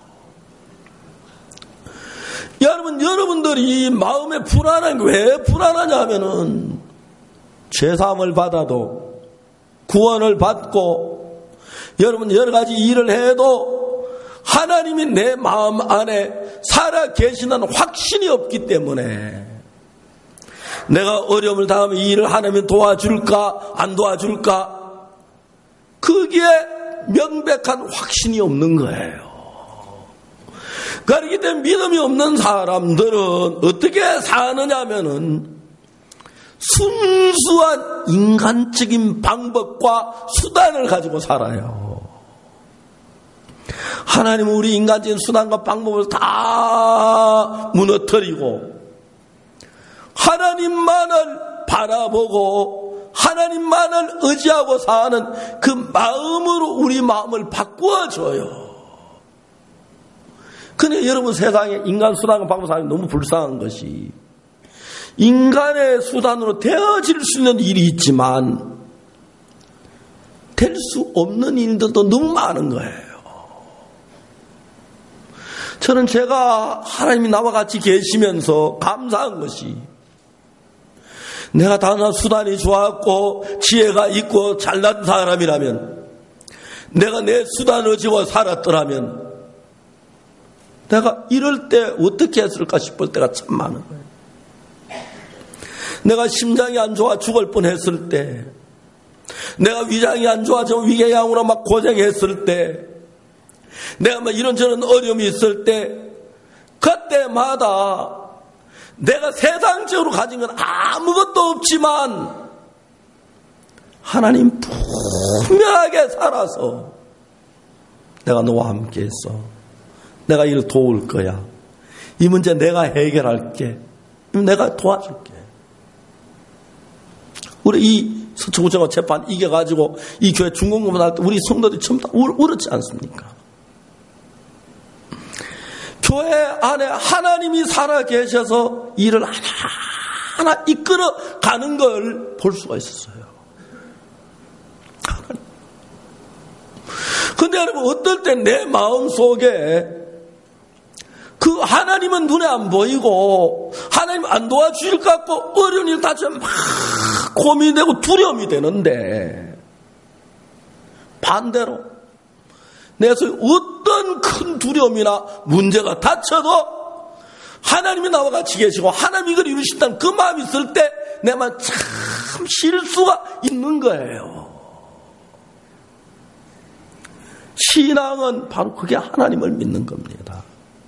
여러분들이 마음에 불안한 게 왜 불안하냐 하면은 죄사함을 받아도 구원을 받고 여러분 여러 가지 일을 해도 하나님이 내 마음 안에 살아 계시는 확신이 없기 때문에 내가 어려움을 당하면 이 일을 하나님 도와줄까 안 도와줄까 거기에 명백한 확신이 없는 거예요. 그렇기 때문에 믿음이 없는 사람들은 어떻게 사느냐 하면은 순수한 인간적인 방법과 수단을 가지고 살아요. 하나님은 우리 인간적인 수단과 방법을 다 무너뜨리고 하나님만을 바라보고 하나님만을 의지하고 사는 그 마음으로 우리 마음을 바꾸어줘요. 근데 여러분 세상에 인간 수단과 방법 사람이 너무 불쌍한 것이 인간의 수단으로 되어질 수 있는 일이 있지만 될 수 없는 일들도 너무 많은 거예요. 저는 제가 하나님이 나와 같이 계시면서 감사한 것이, 내가 단한 수단이 좋았고 지혜가 있고 잘난 사람이라면, 내가 내 수단을 지고 살았더라면 내가 이럴 때 어떻게 했을까 싶을 때가 참 많은 거예요. 내가 심장이 안 좋아 죽을 뻔했을 때, 내가 위장이 안 좋아 저 위궤양으로 막 고생했을 때, 내가 막 이런저런 어려움이 있을 때, 그때마다 내가 세상적으로 가진 건 아무것도 없지만 하나님 분명하게 살아서 내가 너와 함께 했어, 내가 이를 도울 거야, 이 문제 내가 해결할게, 내가 도와줄게. 우리 이 서초구청과 재판 이겨가지고 이 교회 중공고문 할 때 우리 성도들이 전부 다 울었지 않습니까? 교회 안에 하나님이 살아계셔서 일을 하나하나 이끌어 가는 걸 볼 수가 있었어요. 하나님. 근데 여러분, 어떨 때 내 마음 속에 그 하나님은 눈에 안 보이고 하나님 안 도와주실 것 같고 어려운 일 다치면 막 고민이 되고 두려움이 되는데, 반대로 내 속에 어떤 큰 두려움이나 문제가 닥쳐도 하나님이 나와 같이 계시고 하나님이 이걸 이루신다는 그 마음이 있을 때 내 마음 참 쉴 수가 있는 거예요. 신앙은 바로 그게 하나님을 믿는 겁니다.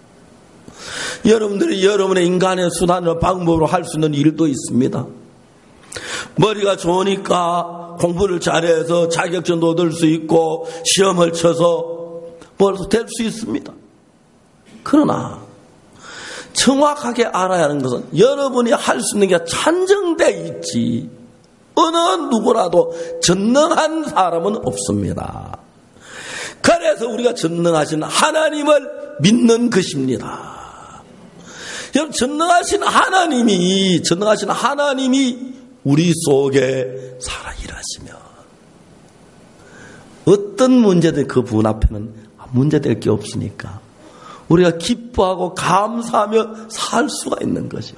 여러분들이 여러분의 인간의 수단으로 방법으로 할 수 있는 일도 있습니다. 머리가 좋으니까 공부를 잘해서 자격증도 얻을 수 있고 시험을 쳐서 뭘도 될 수 있습니다. 그러나 정확하게 알아야 하는 것은 여러분이 할 수 있는 게 찬정되어 있지 어느 누구라도 전능한 사람은 없습니다. 그래서 우리가 전능하신 하나님을 믿는 것입니다. 여러분, 전능하신 하나님이 우리 속에 살아 일하시면 어떤 문제든 그 분 앞에는 문제될 게 없으니까 우리가 기뻐하고 감사하며 살 수가 있는 것이요.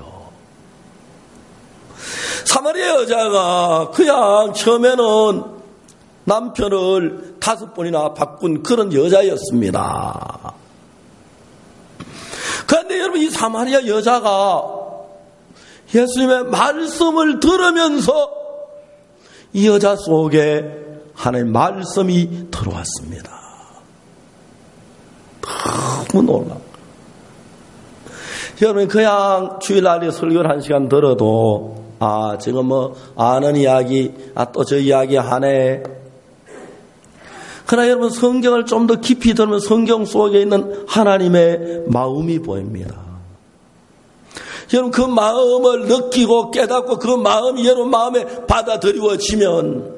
사마리아 여자가 그냥 처음에는 남편을 5번이나 바꾼 그런 여자였습니다. 그런데 여러분, 이 사마리아 여자가 예수님의 말씀을 들으면서 이 여자 속에 하나님의 말씀이 들어왔습니다. 너무 놀라워. 여러분, 그냥 주일날에 설교를 1시간 들어도 지금 아는 이야기, 또 저 이야기 하네. 그러나 여러분, 성경을 좀 더 깊이 들으면 성경 속에 있는 하나님의 마음이 보입니다. 여러분, 그 마음을 느끼고 깨닫고 그 마음이 여러분 마음에 받아들여지면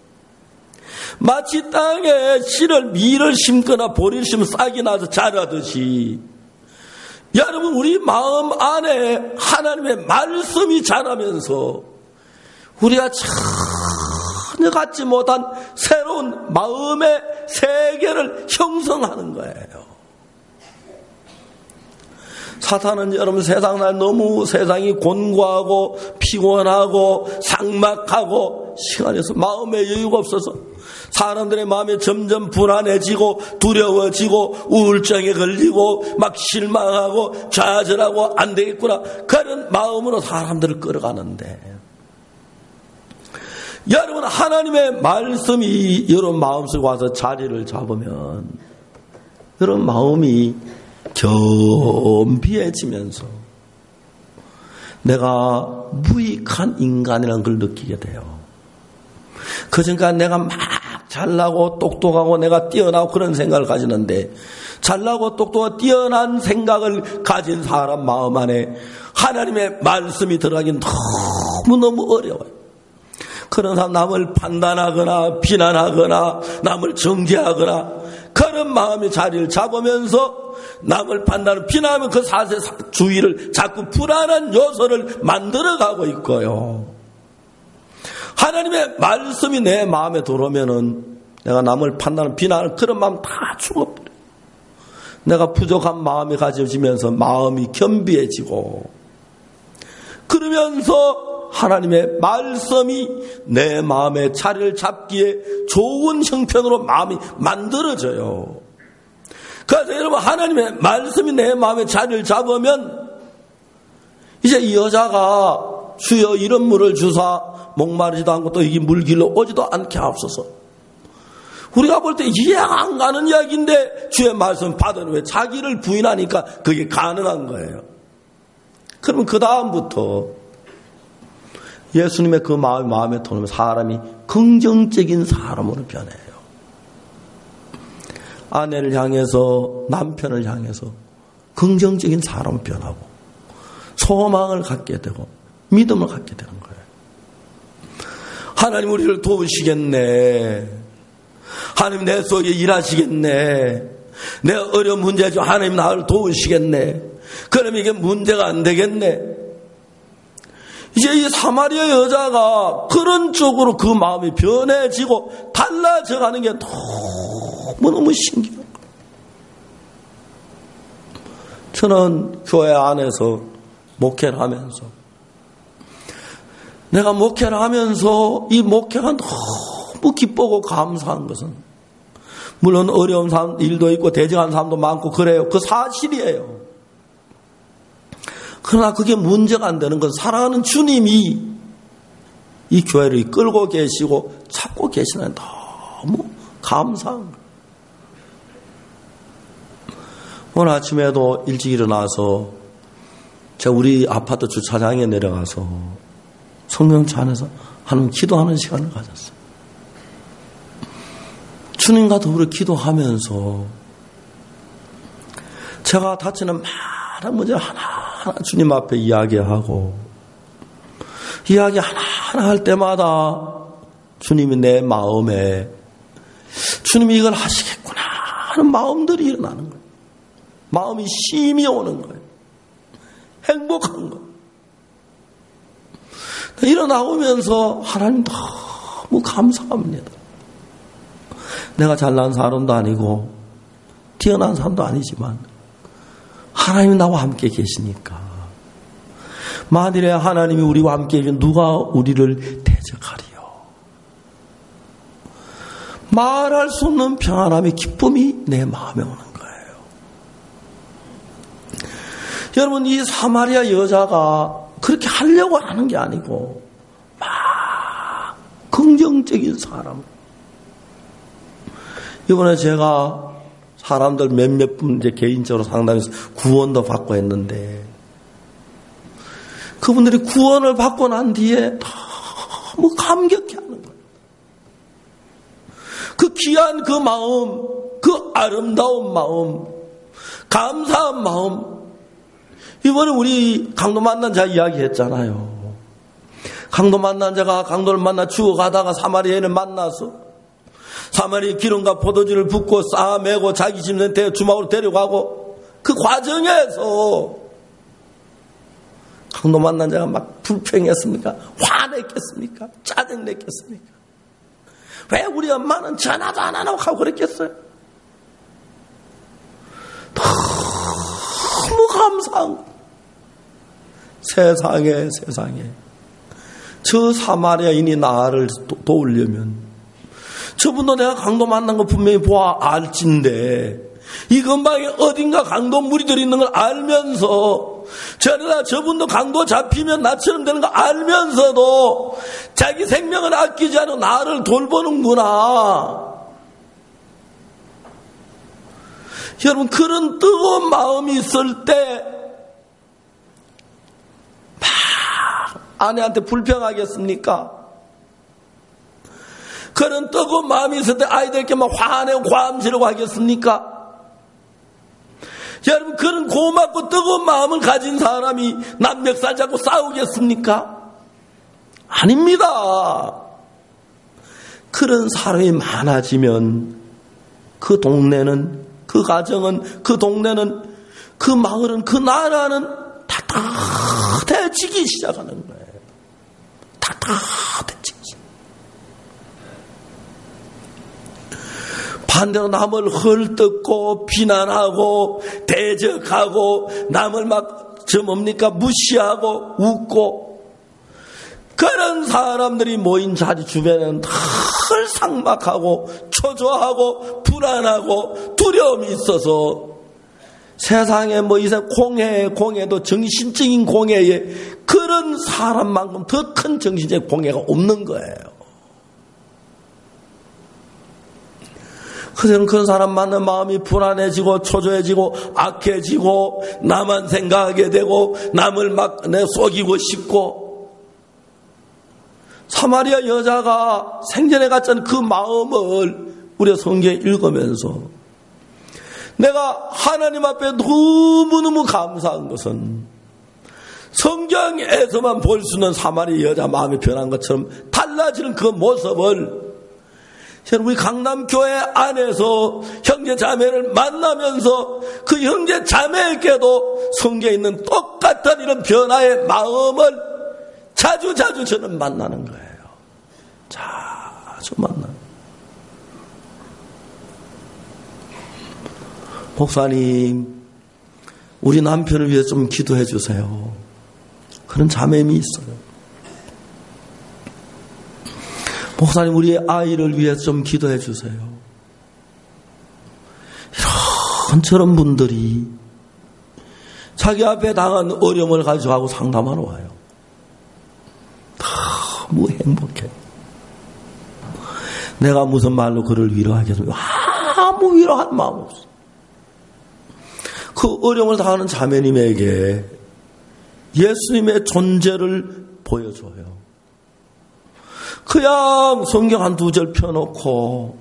마치 땅에 밀을 심거나 보리를 심으면 싹이 나서 자라듯이 여러분, 우리 마음 안에 하나님의 말씀이 자라면서 우리가 전혀 갖지 못한 새로운 마음의 세계를 형성하는 거예요. 사탄은 여러분, 세상날 너무 세상이 곤고하고 피곤하고 삭막하고 시간에서 마음의 여유가 없어서 사람들의 마음이 점점 불안해지고 두려워지고 우울증에 걸리고 막 실망하고 좌절하고 안 되겠구나, 그런 마음으로 사람들을 끌어가는데, 여러분, 하나님의 말씀이 여러분 마음속에 와서 자리를 잡으면 여러분 마음이 겸비해지면서 내가 무익한 인간이라는 걸 느끼게 돼요. 그전까지 내가 막 잘나고 똑똑하고 내가 뛰어나고 그런 생각을 가지는데, 잘나고 똑똑하고 뛰어난 생각을 가진 사람 마음 안에 하나님의 말씀이 들어가긴 너무너무 어려워요. 그런 사람 남을 판단하거나 비난하거나 남을 정죄하거나 그런 마음의 자리를 잡으면서 남을 판단하고 비난하면 그 사세 주위를 자꾸 불안한 요소를 만들어가고 있고요. 하나님의 말씀이 내 마음에 들어오면은 내가 남을 판단하는 비난하는 그런 마음 다 죽어버려. 내가 부족한 마음이 가져지면서 마음이 겸비해지고, 그러면서 하나님의 말씀이 내 마음의 자리를 잡기에 좋은 형편으로 마음이 만들어져요. 그래서 여러분, 하나님의 말씀이 내 마음의 자리를 잡으면 이제 이 여자가 주여 이런 물을 주사 목마르지도 않고 또 이 물 길러 오지도 않게 하옵소서. 우리가 볼 때 이해가 안 가는 이야기인데 주의 말씀 받은 후에 자기를 부인하니까 그게 가능한 거예요. 그러면 그 다음부터 예수님의 그 마음에 들어오면 사람이 긍정적인 사람으로 변해요. 아내를 향해서, 남편을 향해서 긍정적인 사람으로 변하고 소망을 갖게 되고 믿음을 갖게 되는 거예요. 하나님 우리를 도우시겠네. 하나님 내 속에 일하시겠네. 내 어려운 문제 중 하나님 나를 도우시겠네. 그럼 이게 문제가 안 되겠네. 이제 이 사마리아 여자가 그런 쪽으로 그 마음이 변해지고 달라져가는 게 너무너무 신기해요. 저는 교회 안에서 목회를 하면서, 내가 목회를 하면서 이 목회가 너무 기쁘고 감사한 것은, 물론 어려운 일도 있고 대적한 사람도 많고 그래요. 그 사실이에요. 그러나 그게 문제가 안 되는 건 사랑하는 주님이 이 교회를 이끌고 계시고 찾고 계시는 너무 감사한 거예요. 오늘 아침에도 일찍 일어나서 제가 우리 아파트 주차장에 내려가서 성령차 안에서 하나님 기도하는 시간을 가졌어요. 주님과 더불어 기도하면서 제가 다치는 많은 문제를 하나하나 주님 앞에 이야기하고, 이야기 하나하나 할 때마다 주님이 내 마음에 주님이 이걸 하시겠구나 하는 마음들이 일어나는 거예요. 마음이 심이 오는 거예요. 행복한 거예요. 일어나오면서 하나님 너무 감사합니다. 내가 잘난 사람도 아니고 뛰어난 사람도 아니지만 하나님이 나와 함께 계시니까, 만일에 하나님이 우리와 함께 계시면 누가 우리를 대적하리요. 말할 수 없는 평안함의 기쁨이 내 마음에 오는 거예요. 여러분, 이 사마리아 여자가 그렇게 하려고 하는 게 아니고 막 긍정적인 사람. 이번에 제가 사람들 몇몇 분 이제 개인적으로 상담해서 구원도 받고 했는데, 그분들이 구원을 받고 난 뒤에 너무 감격해 하는 거예요. 그 귀한 그 마음, 그 아름다운 마음, 감사한 마음. 이번에 우리 강도 만난 자 이야기했잖아요. 강도 만난 자가 강도를 만나 죽어가다가 사마리아인을 만나서 사마리 기름과 포도주를 붓고 쌓아매고 자기 집는 주막으로 데려가고, 그 과정에서 강도 만난 자가 막 불평했습니까? 화냈겠습니까? 짜증냈겠습니까? 왜 우리 엄마는 전화도 안 하고 그랬겠어요? 너무 감사한 거예요. 세상에 저 사마리아인이 나를 도우려면, 저분도 내가 강도 만난 거 분명히 알진데 이 근방에 어딘가 강도 무리들이 있는 걸 알면서, 저분도 강도 잡히면 나처럼 되는 거 알면서도 자기 생명을 아끼지 않고 나를 돌보는구나. 여러분, 그런 뜨거운 마음이 있을 때 막 아내한테 불평하겠습니까? 그런 뜨거운 마음이 있을 때 아이들께 막 화내고 과음지르고 하겠습니까? 여러분, 그런 고맙고 뜨거운 마음을 가진 사람이 남 멱살 잡고 싸우겠습니까? 아닙니다. 그런 사람이 많아지면 그 동네는, 그 가정은, 그 동네는, 그 마을은, 그 나라는 따뜻해지기 시작하는 거예요. 따뜻해지기 시작. 반대로 남을 헐뜯고 비난하고 대적하고 남을 무시하고 웃고, 그런 사람들이 모인 자리 주변에는 늘 삭막하고 초조하고 불안하고 두려움이 있어서 세상에 이제 공해도 정신적인 공해에 그런 사람만큼 더 큰 정신적 공해가 없는 거예요. 그래서 그런 사람 만나면 마음이 불안해지고 초조해지고 악해지고 나만 생각하게 되고 남을 속이고 싶고, 사마리아 여자가 생전에 갖던 그 마음을 우리가 성경에 읽으면서 내가 하나님 앞에 너무너무 감사한 것은 성경에서만 볼 수 있는 사마리아 여자 마음이 변한 것처럼 달라지는 그 모습을 우리 강남교회 안에서 형제 자매를 만나면서 그 형제 자매에게도 성경에 있는 똑같은 이런 변화의 마음을 자주 저는 만나는 거예요. 자주 만나요. 목사님, 우리 남편을 위해 좀 기도해 주세요. 그런 자매임이 있어요. 목사님, 우리 아이를 위해 좀 기도해 주세요. 이런저런 분들이 자기 앞에 당한 어려움을 가지고 상담하러 와요. 너무 행복해. 내가 무슨 말로 그를 위로하겠습니까? 아무 위로할 마음 없어. 그 어려움을 당하는 자매님에게 예수님의 존재를 보여줘요. 그냥 성경 한 두 절 펴놓고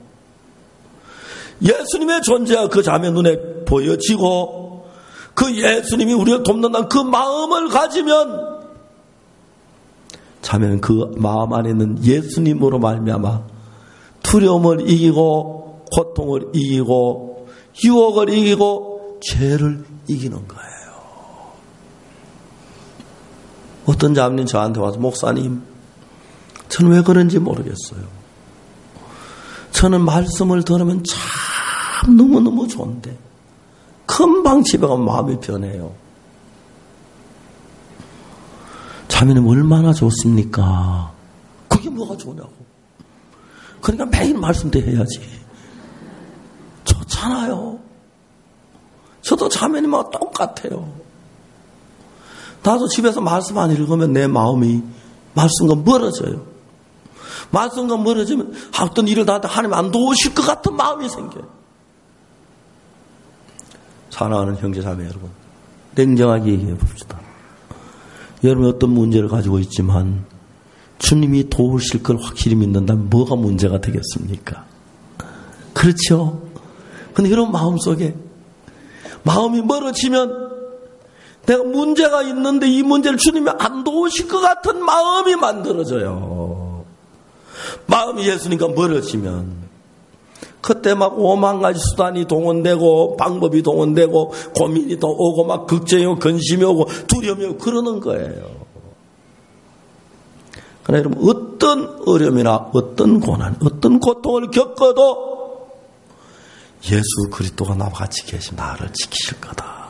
예수님의 존재가 그 자매 눈에 보여지고 그 예수님이 우리를 돕는다는 그 마음을 가지면 자매는 그 마음 안에 있는 예수님으로 말미암아 두려움을 이기고 고통을 이기고 유혹을 이기고 죄를 이기는 거예요. 어떤 자매님 저한테 와서, 목사님, 저는 왜 그런지 모르겠어요. 저는 말씀을 들으면 참 너무너무 좋은데 금방 집에 가면 마음이 변해요. 자매님 얼마나 좋습니까? 그게 뭐가 좋냐고. 그러니까 매일 말씀도 해야지. 좋잖아요. 저도 자매님하고 똑같아요. 나도 집에서 말씀 안 읽으면 내 마음이 말씀과 멀어져요. 말씀과 멀어지면 어떤 일을 나한테 하나님 안 도우실 것 같은 마음이 생겨요. 사랑하는 형제자매 여러분, 냉정하게 얘기해 봅시다. 여러분 어떤 문제를 가지고 있지만 주님이 도우실 걸 확실히 믿는다면 뭐가 문제가 되겠습니까? 그렇죠? 근데 이런 마음속에 마음이 멀어지면 내가 문제가 있는데 이 문제를 주님이 안 도우실 것 같은 마음이 만들어져요. 마음이 예수님과 멀어지면 그때 막 오만 가지 수단이 동원되고 방법이 동원되고 고민이 또 오고 막 걱정이 오고 근심이 오고 두려움이 오고 그러는 거예요. 그러나 여러분, 어떤 어려움이나 어떤 고난, 어떤 고통을 겪어도 예수 그리스도가 나와 같이 계시 나를 지키실 거다.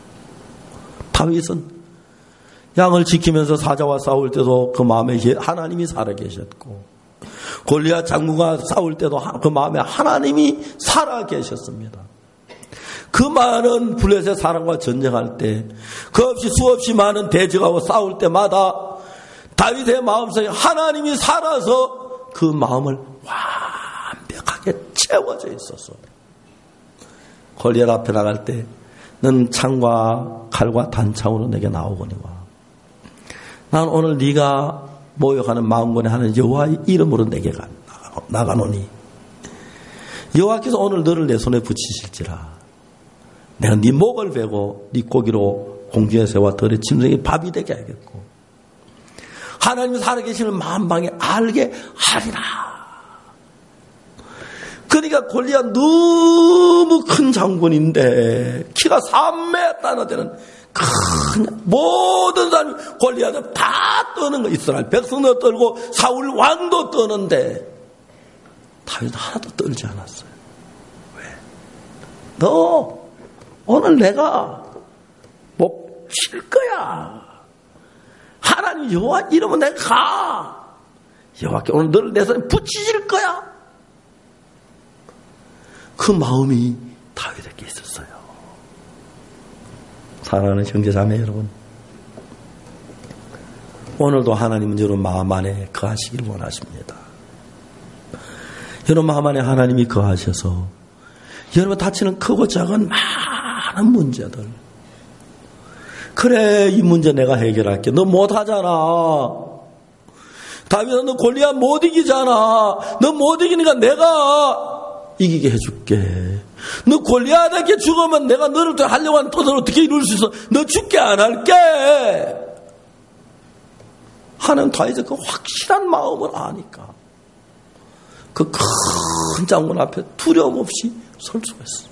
다윗은 양을 지키면서 사자와 싸울 때도 그 마음에 하나님이 살아 계셨고, 골리앗 장군과 싸울 때도 그 마음에 하나님이 살아 계셨습니다. 그 많은 블레셋 사람과 전쟁할 때 그 없이 수없이 많은 대적하고 싸울 때마다 다윗의 마음속에 하나님이 살아서 그 마음을 완벽하게 채워져 있었어. 골리앗 앞에 나갈 때 넌 창과 칼과 단창으로 내게 나오거니와 난 오늘 네가 모욕하는 마음권에 하는 여호와의 이름으로 내게 나가노니 여호와께서 오늘 너를 내 손에 붙이실지라 내가 네 목을 베고 네 고기로 공중의 새와 들의 짐승이 밥이 되게 하겠고 하나님이 살아계시는 만방에 알게 하리라. 그러니까 골리앗 너무 큰 장군인데 키가 3m 되는 큰 모든 사람이 골리앗을 다 떠는 거. 이스라엘 백성도 떨고 사울 왕도 떠는데 다윗은 하나도 떨지 않았어요. 너 오늘 내가 목 칠 거야. 하나님 여호와 이러면 내가 가. 여호와께 오늘 너를 내 손에 붙이실 거야. 그 마음이 다윗에게 있었어요. 사랑하는 형제자매 여러분, 오늘도 하나님은 여러분 마음 안에 거하시길 원하십니다. 여러분 마음 안에 하나님이 거하셔서 여러분 다치는 크고 작은 많은 문제들, 그래 이 문제 내가 해결할게. 너 못하잖아. 다윗아 너 골리앗 못 이기잖아. 너 못 이기니까 내가 이기게 해줄게. 너 골리앗에게 죽으면 내가 너를 또 하려고 하는 또 너를 어떻게 이룰 수 있어. 너 죽게 안 할게. 하는 다윗의 그 확실한 마음을 아니까 그 큰 장군 앞에 두려움 없이 설 수가 있어.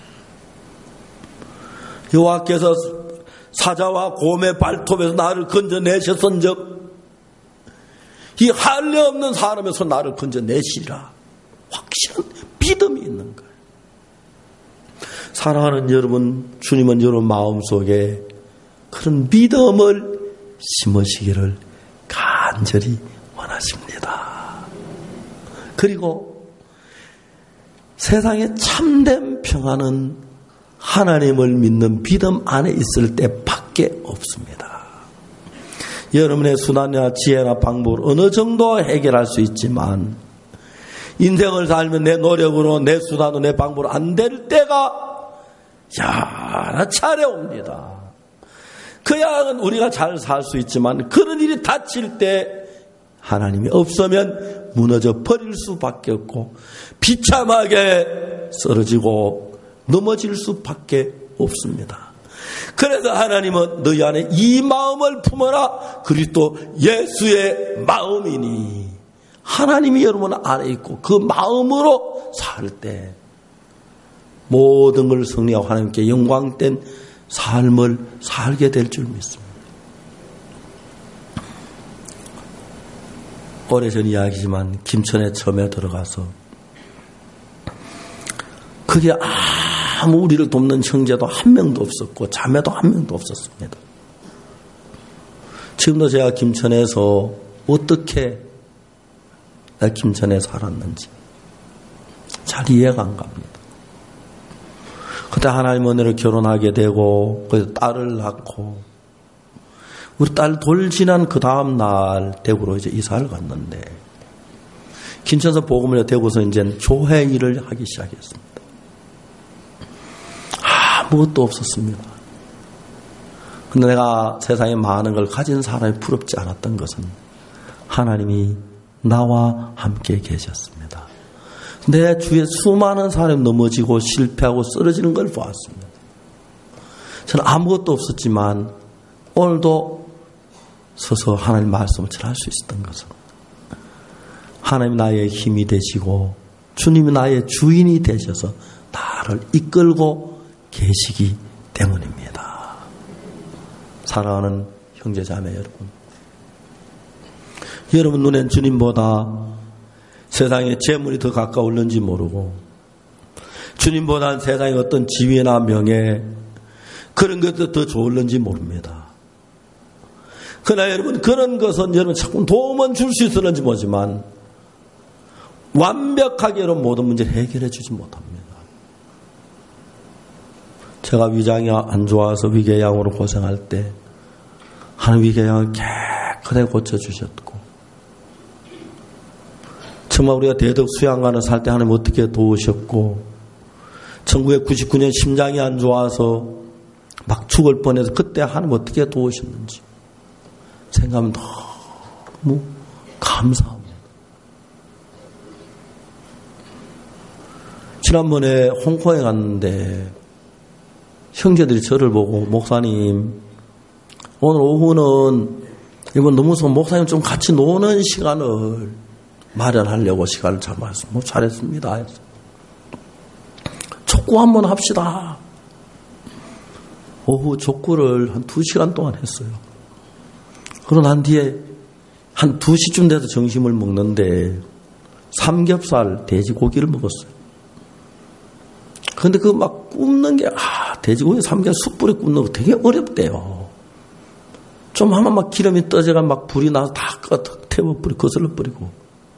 여호와께서 사자와 곰의 발톱에서 나를 건져내셨은즉 이 할례 없는 사람에서 나를 건져내시리라. 확실한 믿음이 있는 거예요. 사랑하는 여러분, 주님은 여러분 마음속에 그런 믿음을 심으시기를 간절히 원하십니다. 그리고 세상에 참된 평안은 하나님을 믿는 믿음 안에 있을 때밖에 없습니다. 여러분의 수단이나 지혜나 방법을 어느 정도 해결할 수 있지만 인생을 살면 내 노력으로 내 수단으로 내 방법으로 안 될 때가 여러 차례 옵니다. 그야는 우리가 잘 살 수 있지만 그런 일이 닥칠 때 하나님이 없으면 무너져 버릴 수밖에 없고 비참하게 쓰러지고 넘어질 수밖에 없습니다. 그래서 하나님은 너희 안에 이 마음을 품어라. 그리스도 예수의 마음이니 하나님이 여러분 안에 있고 그 마음으로 살 때 모든 걸 승리하고 하나님께 영광된 삶을 살게 될 줄 믿습니다. 오래전 이야기지만 김천에 처음에 들어가서 그게 아무 우리를 돕는 형제도 한 명도 없었고 자매도 한 명도 없었습니다. 지금도 제가 김천에서 어떻게 내가 김천에 살았는지 잘 이해가 안 갑니다. 그때 하나님 은혜로 결혼하게 되고 그래서 딸을 낳고 우리 딸 돌 지난 그 다음 날 대구로 이제 이사를 갔는데 김천에서 복음을 대구서 이제 교회 일을 하기 시작했습니다. 아무것도 없었습니다. 근데 내가 세상에 많은 걸 가진 사람이 부럽지 않았던 것은 하나님이 나와 함께 계셨습니다. 내 주위에 수많은 사람이 넘어지고 실패하고 쓰러지는 걸 보았습니다. 저는 아무것도 없었지만 오늘도 서서 하나님 말씀을 전할 수 있었던 것은 하나님이 나의 힘이 되시고 주님이 나의 주인이 되셔서 나를 이끌고 계시기 때문입니다. 사랑하는 형제자매 여러분, 여러분 눈엔 주님보다 세상에 재물이 더 가까울는지 모르고 주님보다는 세상에 어떤 지위나 명예 그런 것도 더 좋을는지 모릅니다. 그러나 여러분 그런 것은 여러분 자꾸 도움은 줄 수 있었는지 모르지만 완벽하게 여러분 모든 문제를 해결해 주지 못합니다. 제가 위장이 안 좋아서 위궤양으로 고생할 때 하나님 위궤양을 깨끗하게 고쳐주셨고 정말 우리가 대덕 수양관을 살 때 하나님 어떻게 도우셨고 1999년 심장이 안 좋아서 막 죽을 뻔해서 그때 하나님 어떻게 도우셨는지 생각하면 너무 감사합니다. 지난번에 홍콩에 갔는데 형제들이 저를 보고 목사님 오늘 오후는 이번 너무 목사님 좀 같이 노는 시간을 마련하려고 시간을 잘 말씀 뭐 잘했습니다. 족구 한번 합시다. 오후 족구를 한 2시간 동안 했어요. 그러고 난 뒤에 한 2시쯤 돼서 점심을 먹는데 삼겹살 돼지고기를 먹었어요. 근데 그 막 굽는 게, 돼지고기 삼겹 숯불에 굽는 거 되게 어렵대요. 좀 하면 막 기름이 떠져가 막 불이 나서 다 태워버리고, 거슬러버리고.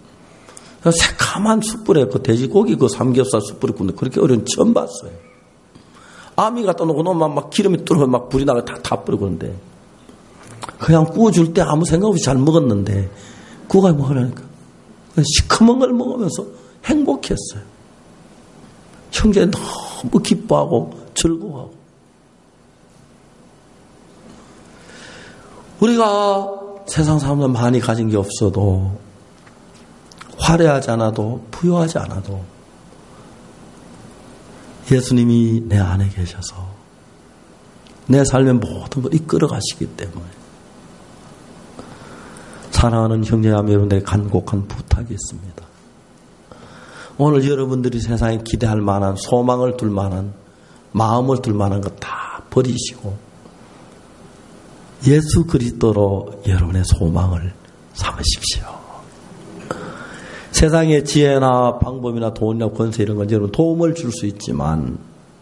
새카만 숯불에 그 돼지고기 그 삼겹살 숯불에 굽는 거 그렇게 어려운 처음 봤어요. 아미 갖다 놓고 놓으면 막 기름이 뚫어서 막 불이 나가 다 타버리고 그런데. 그냥 구워줄 때 아무 생각 없이 잘 먹었는데, 구워 먹으려니까. 시커먼 걸 먹으면서 행복했어요. 형제 너무 기뻐하고 즐거워하고. 우리가 세상 사람들 많이 가진 게 없어도, 화려하지 않아도, 부유하지 않아도, 예수님이 내 안에 계셔서 내 삶의 모든 걸 이끌어 가시기 때문에, 사랑하는 형제자매 여러분들에게 간곡한 부탁이 있습니다. 오늘 여러분들이 세상에 기대할 만한, 소망을 둘 만한, 마음을 둘 만한 것 다 버리시고 예수 그리스도로 여러분의 소망을 삼으십시오. 세상의 지혜나 방법이나 돈이나 권세 이런 건 여러분 도움을 줄 수 있지만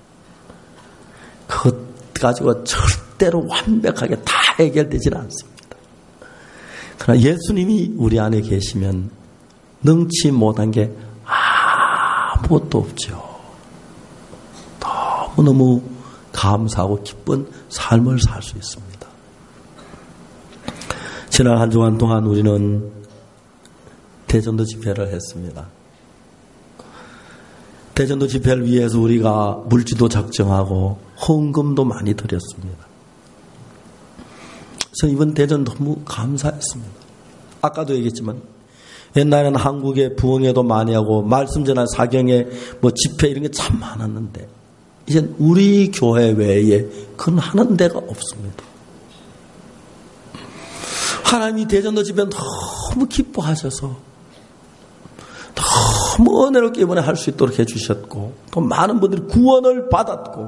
그것 가지고 절대로 완벽하게 다 해결되지는 않습니다. 그러나 예수님이 우리 안에 계시면 능치 못한 게 아무것도 없죠. 너무너무 감사하고 기쁜 삶을 살 수 있습니다. 지난 한 주간 동안 우리는 대전도 집회를 했습니다. 대전도 집회를 위해서 우리가 물지도 작정하고 헌금도 많이 드렸습니다. 그래서 이번 대전 너무 감사했습니다. 아까도 얘기했지만 옛날에는 한국에 부흥회도 많이 하고 말씀 전한 사경에 뭐 집회 이런 게 참 많았는데 이젠 우리 교회 외에 그건 하는 데가 없습니다. 하나님이 대전도 집회 너무 기뻐하셔서 너무 은혜롭게 이번에 할 수 있도록 해주셨고 또 많은 분들이 구원을 받았고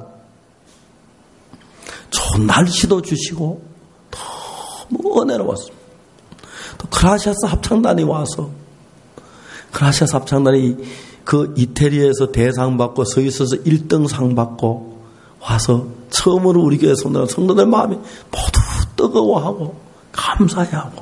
좋은 날씨도 주시고 너무 은혜로웠습니다. 또 크라시아스 합창단이 와서 크라시아스 합창단이 그 이태리에서 대상 받고 스위스에서 1등 상 받고 와서 처음으로 우리 교회 성도들 마음이 모두 뜨거워하고 감사해하고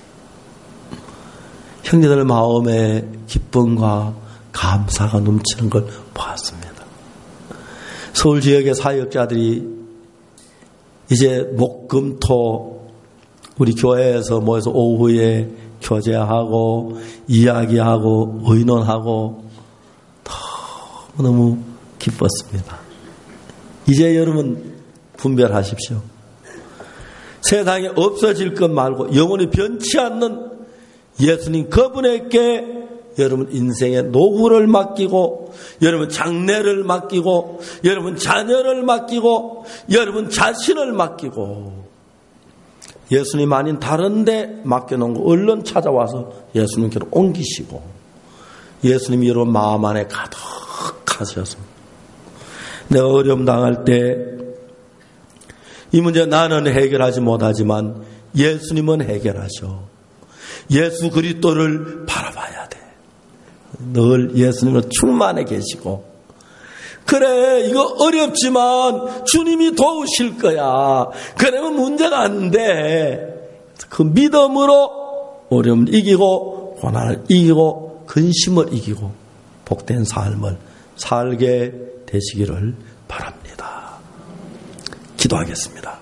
형제들 마음에 기쁨과 감사가 넘치는 걸 보았습니다. 서울 지역의 사역자들이 이제 목금토 우리 교회에서 모여서 오후에 교제하고 이야기하고 의논하고 너무 기뻤습니다. 이제 여러분 분별하십시오. 세상에 없어질 것 말고 영원히 변치 않는 예수님 그분에게 여러분 인생의 노후를 맡기고 여러분 장래를 맡기고 여러분 자녀를 맡기고 여러분 자신을 맡기고 예수님 아닌 다른 데 맡겨놓은 거 얼른 찾아와서 예수님께로 옮기시고 예수님이 여러분 마음 안에 가득하셔서 내가 어려움 당할 때 이 문제 나는 해결하지 못하지만 예수님은 해결하셔. 예수 그리스도를 바라봐야 돼. 늘 예수님으로 충만해 계시고 그래 이거 어렵지만 주님이 도우실 거야. 그러면 문제가 안 돼. 그 믿음으로 어려움을 이기고 고난을 이기고 근심을 이기고 복된 삶을 살게 되시기를 바랍니다. 기도하겠습니다.